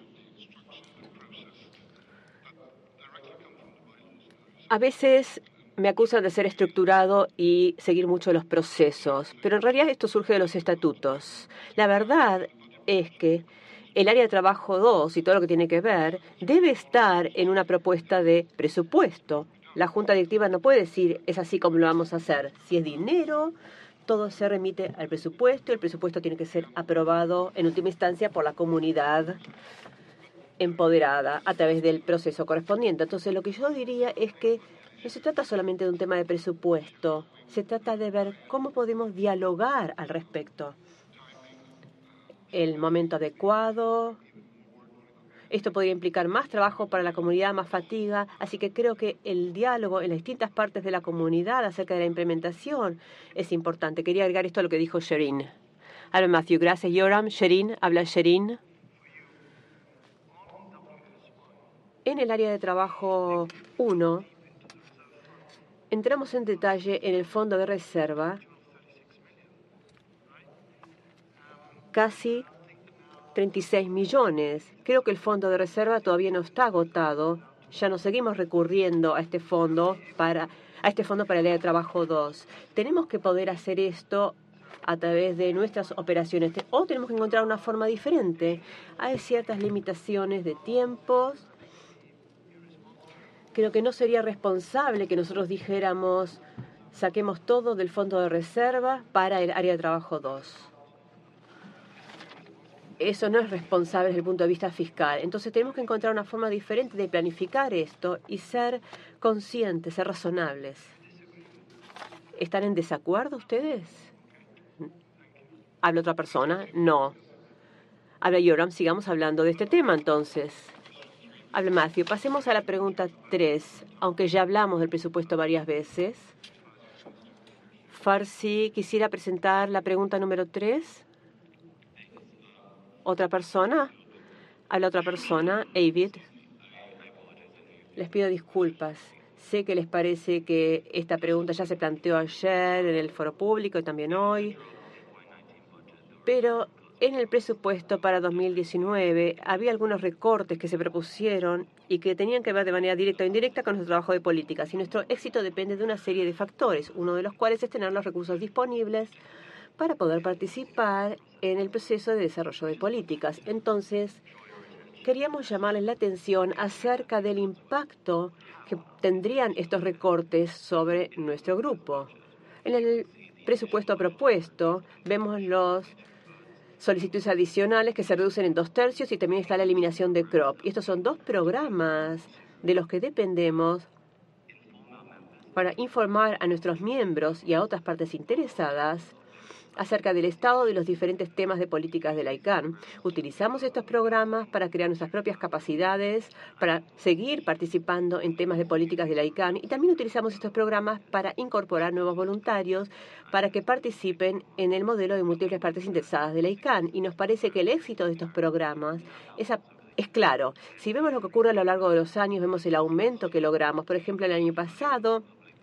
A veces me acusan de ser estructurado y seguir mucho los procesos, pero en realidad esto surge de los estatutos. La verdad es que el área de trabajo dos y todo lo que tiene que ver debe estar en una propuesta de presupuesto. La junta directiva no puede decir es así como lo vamos a hacer. Si es dinero, todo se remite al presupuesto y el presupuesto tiene que ser aprobado en última instancia por la comunidad empoderada a través del proceso correspondiente. Entonces, lo que yo diría es que no se trata solamente de un tema de presupuesto, se trata de ver cómo podemos dialogar al respecto. El momento adecuado. Esto podría implicar más trabajo para la comunidad, más fatiga, así que creo que el diálogo en las distintas partes de la comunidad acerca de la implementación es importante. Quería agregar esto a lo que dijo Sherin. Habla Matthew. Gracias, Yoram. Sherin. Habla Sherin. En el área de trabajo uno, entramos en detalle en el fondo de reserva. Casi treinta y seis millones. Creo que el fondo de reserva todavía no está agotado. Ya no seguimos recurriendo a este fondo para a este fondo para el área de trabajo dos. Tenemos que poder hacer esto a través de nuestras operaciones o tenemos que encontrar una forma diferente. Hay ciertas limitaciones de tiempos. Creo que no sería responsable que nosotros dijéramos saquemos todo del fondo de reserva para el área de trabajo dos. Eso no es responsable desde el punto de vista fiscal. Entonces tenemos que encontrar una forma diferente de planificar esto y ser conscientes, ser razonables. ¿Están en desacuerdo ustedes? ¿Habla otra persona? No. Habla Yoram. Sigamos hablando de este tema entonces. Habla Matthew. Pasemos a la pregunta tres, aunque ya hablamos del presupuesto varias veces. Farsi, quisiera presentar la pregunta número tres. ¿Otra persona? Habla otra persona. David. Les pido disculpas. Sé que les parece que esta pregunta ya se planteó ayer en el foro público y también hoy. Pero en el presupuesto para dos mil diecinueve había algunos recortes que se propusieron y que tenían que ver de manera directa o indirecta con nuestro trabajo de políticas. Y nuestro éxito depende de una serie de factores, uno de los cuales es tener los recursos disponibles para poder participar en el proceso de desarrollo de políticas. Entonces, queríamos llamarles la atención acerca del impacto que tendrían estos recortes sobre nuestro grupo. En el presupuesto propuesto vemos los solicitudes adicionales que se reducen en dos tercios y también está la eliminación de C R O P. Y estos son dos programas de los que dependemos para informar a nuestros miembros y a otras partes interesadas acerca del estado de los diferentes temas de políticas de la I C A N. Utilizamos estos programas para crear nuestras propias capacidades, para seguir participando en temas de políticas de la I C A N y también utilizamos estos programas para incorporar nuevos voluntarios para que participen en el modelo de múltiples partes interesadas de la I C A N. Y nos parece que el éxito de estos programas es a Es claro. Si vemos lo que ocurre a lo largo de los años, vemos el aumento que logramos. Por ejemplo, el año pasado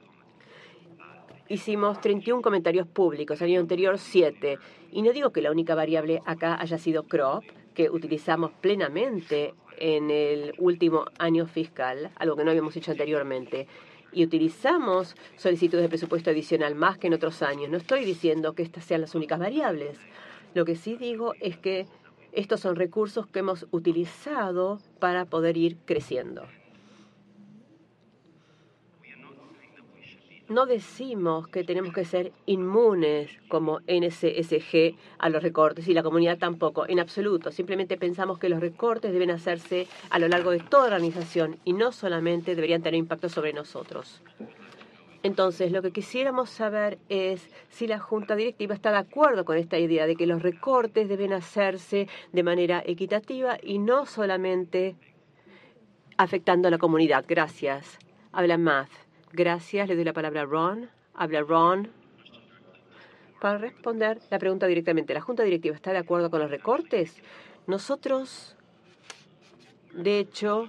hicimos treinta y uno comentarios públicos, el año anterior siete. Y no digo que la única variable acá haya sido C R O P, que utilizamos plenamente en el último año fiscal, algo que no habíamos hecho anteriormente. Y utilizamos solicitudes de presupuesto adicional más que en otros años. No estoy diciendo que estas sean las únicas variables. Lo que sí digo es que estos son recursos que hemos utilizado para poder ir creciendo. No decimos que tenemos que ser inmunes como N C S G a los recortes y la comunidad tampoco, en absoluto. Simplemente pensamos que los recortes deben hacerse a lo largo de toda la organización y no solamente deberían tener impacto sobre nosotros. Entonces, lo que quisiéramos saber es si la Junta Directiva está de acuerdo con esta idea de que los recortes deben hacerse de manera equitativa y no solamente afectando a la comunidad. Gracias. Habla Matt. Gracias. Le doy la palabra a Ron. Habla Ron. Para responder la pregunta directamente, ¿la Junta Directiva está de acuerdo con los recortes? Nosotros, de hecho,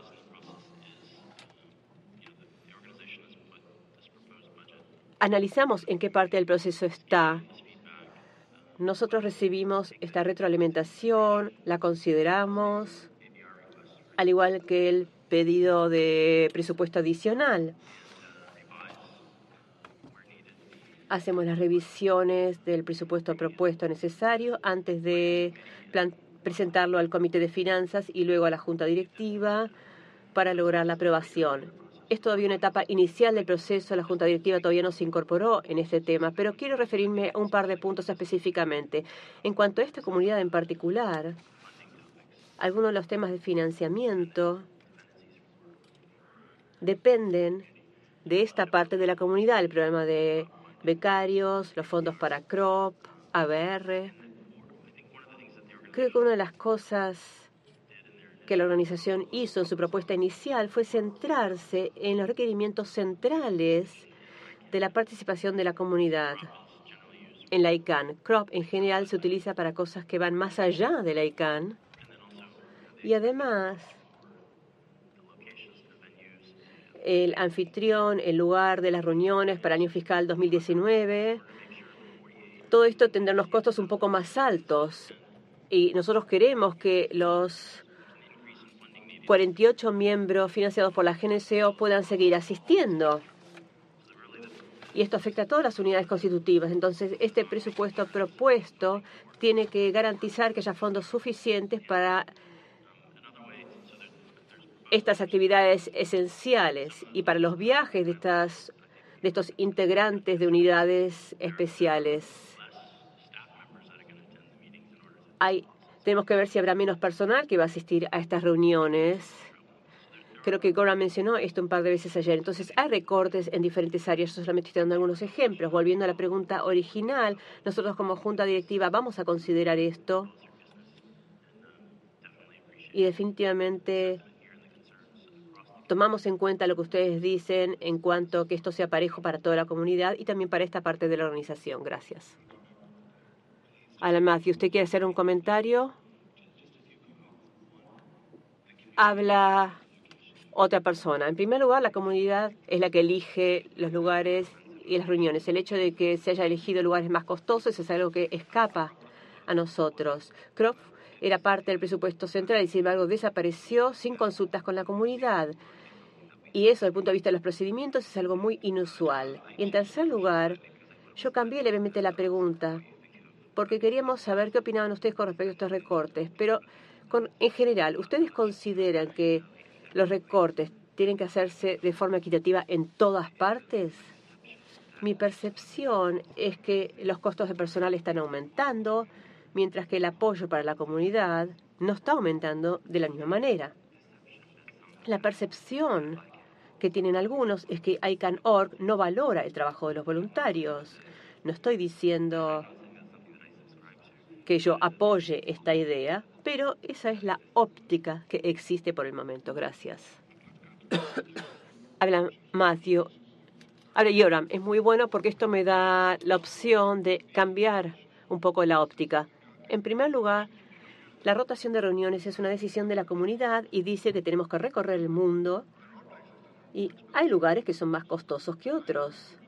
analizamos en qué parte del proceso está. Nosotros recibimos esta retroalimentación, la consideramos, al igual que el pedido de presupuesto adicional. Hacemos las revisiones del presupuesto propuesto necesario antes de plan- presentarlo al Comité de Finanzas y luego a la Junta Directiva para lograr la aprobación. Es todavía una etapa inicial del proceso, la Junta Directiva todavía no se incorporó en este tema, pero quiero referirme a un par de puntos específicamente. En cuanto a esta comunidad en particular, algunos de los temas de financiamiento dependen de esta parte de la comunidad, el programa de becarios, los fondos para C R O P, A B R. Creo que una de las cosas que la organización hizo en su propuesta inicial fue centrarse en los requerimientos centrales de la participación de la comunidad en la I C A N. C R O P en general se utiliza para cosas que van más allá de la I C A N y además el anfitrión, el lugar de las reuniones para el año fiscal dos mil diecinueve. Todo esto tendrá unos costos un poco más altos y nosotros queremos que los cuarenta y ocho miembros financiados por la G N C O puedan seguir asistiendo. Y esto afecta a todas las unidades constitutivas. Entonces, este presupuesto propuesto tiene que garantizar que haya fondos suficientes para estas actividades esenciales y para los viajes de, estas, de estos integrantes de unidades especiales. Hay, tenemos que ver si habrá menos personal que va a asistir a estas reuniones. Creo que Gora mencionó esto un par de veces ayer. Entonces, hay recortes en diferentes áreas. Yo solamente estoy dando algunos ejemplos. Volviendo a la pregunta original, nosotros como Junta Directiva vamos a considerar esto y definitivamente tomamos en cuenta lo que ustedes dicen en cuanto a que esto sea parejo para toda la comunidad y también para esta parte de la organización. Gracias. Alan Matthew, ¿usted quiere hacer un comentario? Habla otra persona. En primer lugar, la comunidad es la que elige los lugares y las reuniones. El hecho de que se haya elegido lugares más costosos es algo que escapa a nosotros. C R O P era parte del presupuesto central y, sin embargo, desapareció sin consultas con la comunidad. Y eso, desde el punto de vista de los procedimientos, es algo muy inusual. Y, en tercer lugar, yo cambié levemente la pregunta porque queríamos saber qué opinaban ustedes con respecto a estos recortes. Pero, con, en general, ¿ustedes consideran que los recortes tienen que hacerse de forma equitativa en todas partes? Mi percepción es que los costos de personal están aumentando, mientras que el apoyo para la comunidad no está aumentando de la misma manera. La percepción que tienen algunos es que I C A N punto org no valora el trabajo de los voluntarios. No estoy diciendo que yo apoye esta idea, pero esa es la óptica que existe por el momento. Gracias. Habla Matthew. Habla Yoram. Es muy bueno porque esto me da la opción de cambiar un poco la óptica. En primer lugar, la rotación de reuniones es una decisión de la comunidad y dice que tenemos que recorrer el mundo y hay lugares que son más costosos que otros.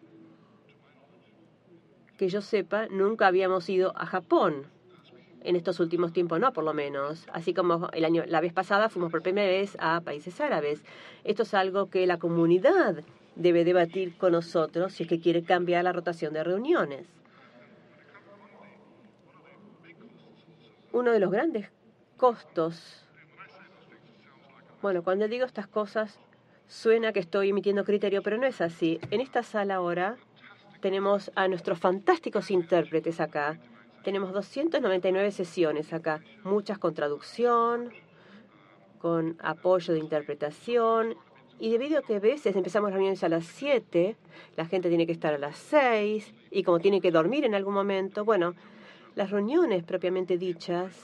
Que yo sepa, nunca habíamos ido a Japón en estos últimos tiempos, no por lo menos. Así como el año, la vez pasada fuimos por primera vez a países árabes. Esto es algo que la comunidad debe debatir con nosotros si es que quiere cambiar la rotación de reuniones. Uno de los grandes costos, bueno, cuando digo estas cosas, Suena que estoy emitiendo criterio, pero no es así. En esta sala ahora tenemos a nuestros fantásticos intérpretes acá. Tenemos doscientas noventa y nueve sesiones acá, muchas con traducción, con apoyo de interpretación. Y debido a que a veces empezamos reuniones a las siete, la gente tiene que estar a las seis, y como tiene que dormir en algún momento, bueno, las reuniones propiamente dichas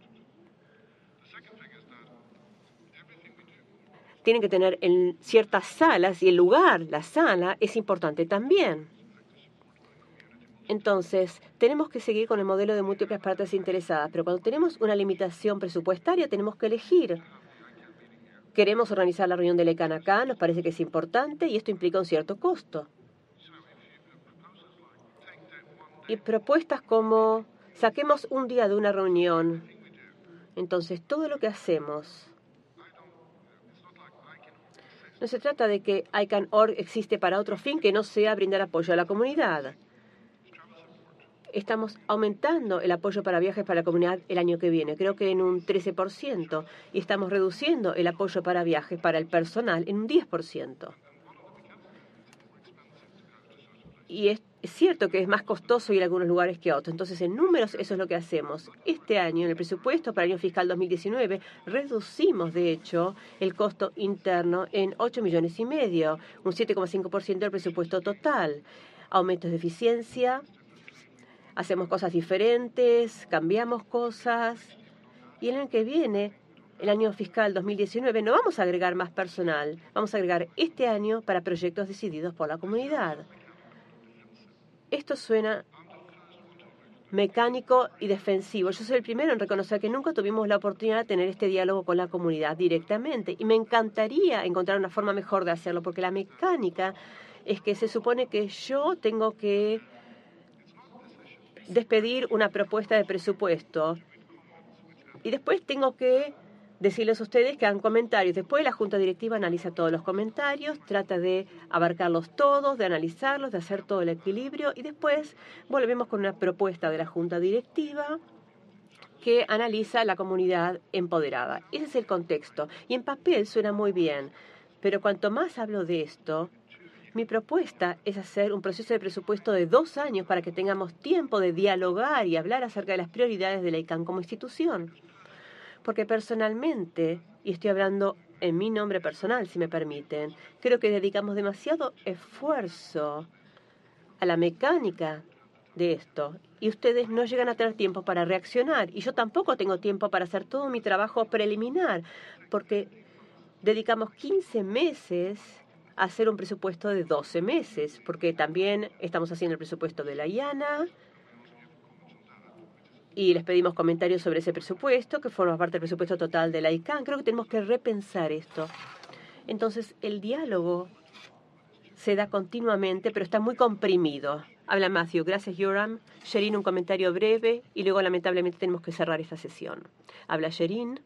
tienen que tener en ciertas salas, y el lugar, la sala, es importante también. Entonces, tenemos que seguir con el modelo de múltiples partes interesadas, pero cuando tenemos una limitación presupuestaria tenemos que elegir. Queremos organizar la reunión del E C A N acá, nos parece que es importante y esto implica un cierto costo. Y propuestas como, saquemos un día de una reunión. Entonces, todo lo que hacemos, no se trata de que I C A N punto org existe para otro fin que no sea brindar apoyo a la comunidad. Estamos aumentando el apoyo para viajes para la comunidad el año que viene, creo que en un trece por ciento, y estamos reduciendo el apoyo para viajes para el personal en un diez por ciento. Y es cierto que es más costoso ir a algunos lugares que a otros. Entonces, en números, eso es lo que hacemos. Este año, en el presupuesto para el año fiscal dos mil diecinueve, reducimos, de hecho, el costo interno en ocho millones y medio, un siete coma cinco por ciento del presupuesto total. Aumentos de eficiencia, hacemos cosas diferentes, cambiamos cosas. Y el año que viene, el año fiscal dos mil diecinueve, no vamos a agregar más personal. Vamos a agregar este año para proyectos decididos por la comunidad. Esto suena mecánico y defensivo. Yo soy el primero en reconocer que nunca tuvimos la oportunidad de tener este diálogo con la comunidad directamente. Y me encantaría encontrar una forma mejor de hacerlo, porque la mecánica es que se supone que yo tengo que despedir una propuesta de presupuesto y después tengo que decirles a ustedes que hagan comentarios. Después la Junta Directiva analiza todos los comentarios, trata de abarcarlos todos, de analizarlos, de hacer todo el equilibrio y después volvemos con una propuesta de la Junta Directiva que analiza la comunidad empoderada. Ese es el contexto. Y en papel suena muy bien, pero cuanto más hablo de esto, mi propuesta es hacer un proceso de presupuesto de dos años para que tengamos tiempo de dialogar y hablar acerca de las prioridades de la I C A N como institución. Porque personalmente, y estoy hablando en mi nombre personal, si me permiten, creo que dedicamos demasiado esfuerzo a la mecánica de esto. Y ustedes no llegan a tener tiempo para reaccionar. Y yo tampoco tengo tiempo para hacer todo mi trabajo preliminar, porque dedicamos quince meses a hacer un presupuesto de doce meses, porque también estamos haciendo el presupuesto de la I A N A, y les pedimos comentarios sobre ese presupuesto, que forma parte del presupuesto total de la I C A N. Creo que tenemos que repensar esto. Entonces, el diálogo se da continuamente, pero está muy comprimido. Habla Matthew. Gracias, Yoram. Sherin, un comentario breve, y luego, lamentablemente, tenemos que cerrar esta sesión. Habla Sherin.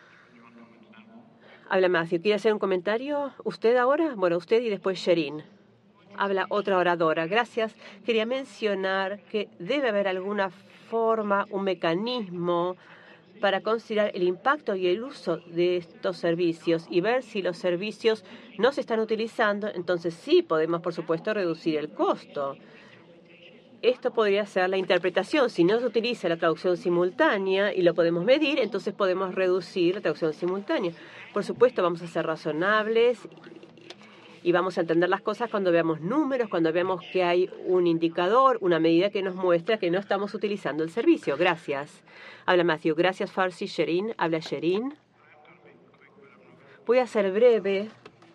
Habla Matthew. ¿Quiere hacer un comentario? ¿Usted ahora? Bueno, usted y después Sherin. Habla otra oradora. Gracias. Quería mencionar que debe haber alguna forma, un mecanismo para considerar el impacto y el uso de estos servicios y ver si los servicios no se están utilizando. Entonces sí podemos, por supuesto, reducir el costo. Esto podría ser la interpretación. Si no se utiliza la traducción simultánea y lo podemos medir, entonces podemos reducir la traducción simultánea. Por supuesto, vamos a ser razonables y vamos a entender las cosas cuando veamos números, cuando veamos que hay un indicador, una medida que nos muestra que no estamos utilizando el servicio. Gracias. Habla Matthew. Gracias, Farsi. Sherin. Habla Sherin. Voy a ser breve.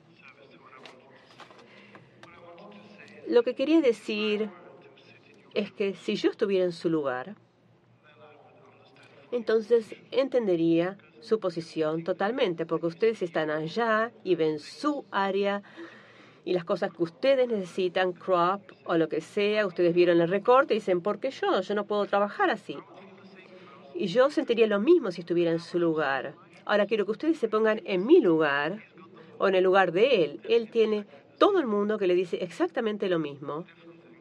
Lo que quería decir es que si yo estuviera en su lugar, entonces entendería su posición totalmente, porque ustedes están allá y ven su área y las cosas que ustedes necesitan, crop o lo que sea, ustedes vieron el recorte y dicen, ¿por qué yo? Yo no puedo trabajar así. Y yo sentiría lo mismo si estuviera en su lugar. Ahora quiero que ustedes se pongan en mi lugar o en el lugar de él. Él tiene todo el mundo que le dice exactamente lo mismo.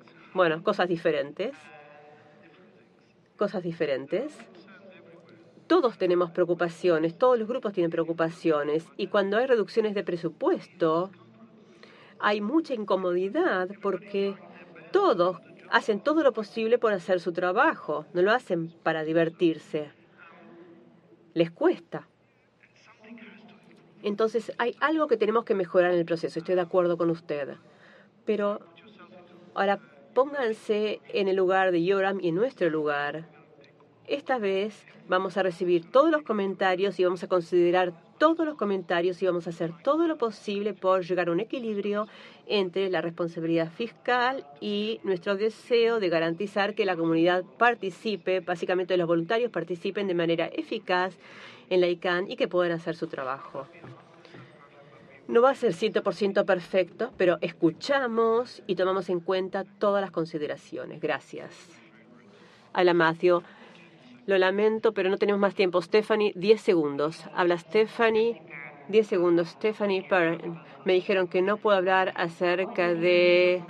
Bueno, cosas diferentes. Cosas diferentes. Todos tenemos preocupaciones, todos los grupos tienen preocupaciones, y cuando hay reducciones de presupuesto, hay mucha incomodidad porque todos hacen todo lo posible por hacer su trabajo, no lo hacen para divertirse. Les cuesta. Entonces, hay algo que tenemos que mejorar en el proceso, estoy de acuerdo con usted. Pero ahora pónganse en el lugar de Yoram y en nuestro lugar. Esta vez vamos a recibir todos los comentarios y vamos a considerar todos los comentarios y vamos a hacer todo lo posible por llegar a un equilibrio entre la responsabilidad fiscal y nuestro deseo de garantizar que la comunidad participe, básicamente los voluntarios participen de manera eficaz en la I C A N y que puedan hacer su trabajo. No va a ser cien por ciento perfecto, pero escuchamos y tomamos en cuenta todas las consideraciones. Gracias. Habla Matthew. Lo lamento, pero no tenemos más tiempo. Stephanie, diez segundos. Habla Stephanie, diez segundos. Stephanie Perrin. Me dijeron que no puedo hablar acerca de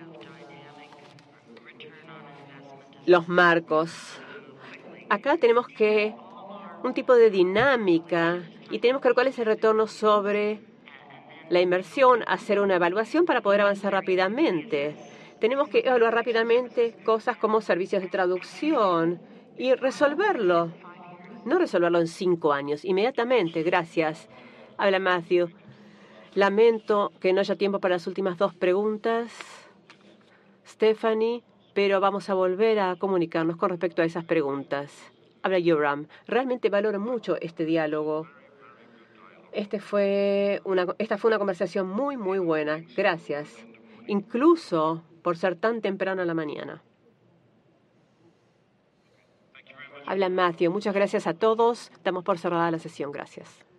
los marcos. Acá tenemos que un tipo de dinámica y tenemos que ver cuál es el retorno sobre la inversión, hacer una evaluación para poder avanzar rápidamente. Tenemos que evaluar rápidamente cosas como servicios de traducción y resolverlo. No resolverlo en cinco años, inmediatamente. Gracias. Habla Matthew. Lamento que no haya tiempo para las últimas dos preguntas, Stephanie, pero vamos a volver a comunicarnos con respecto a esas preguntas. Habla Yoram. Realmente valoro mucho este diálogo. Este fue una, esta fue una conversación muy, muy buena. Gracias. Incluso por ser tan temprano en la mañana. Habla Matthew. Muchas gracias a todos. Damos por cerrada la sesión. Gracias.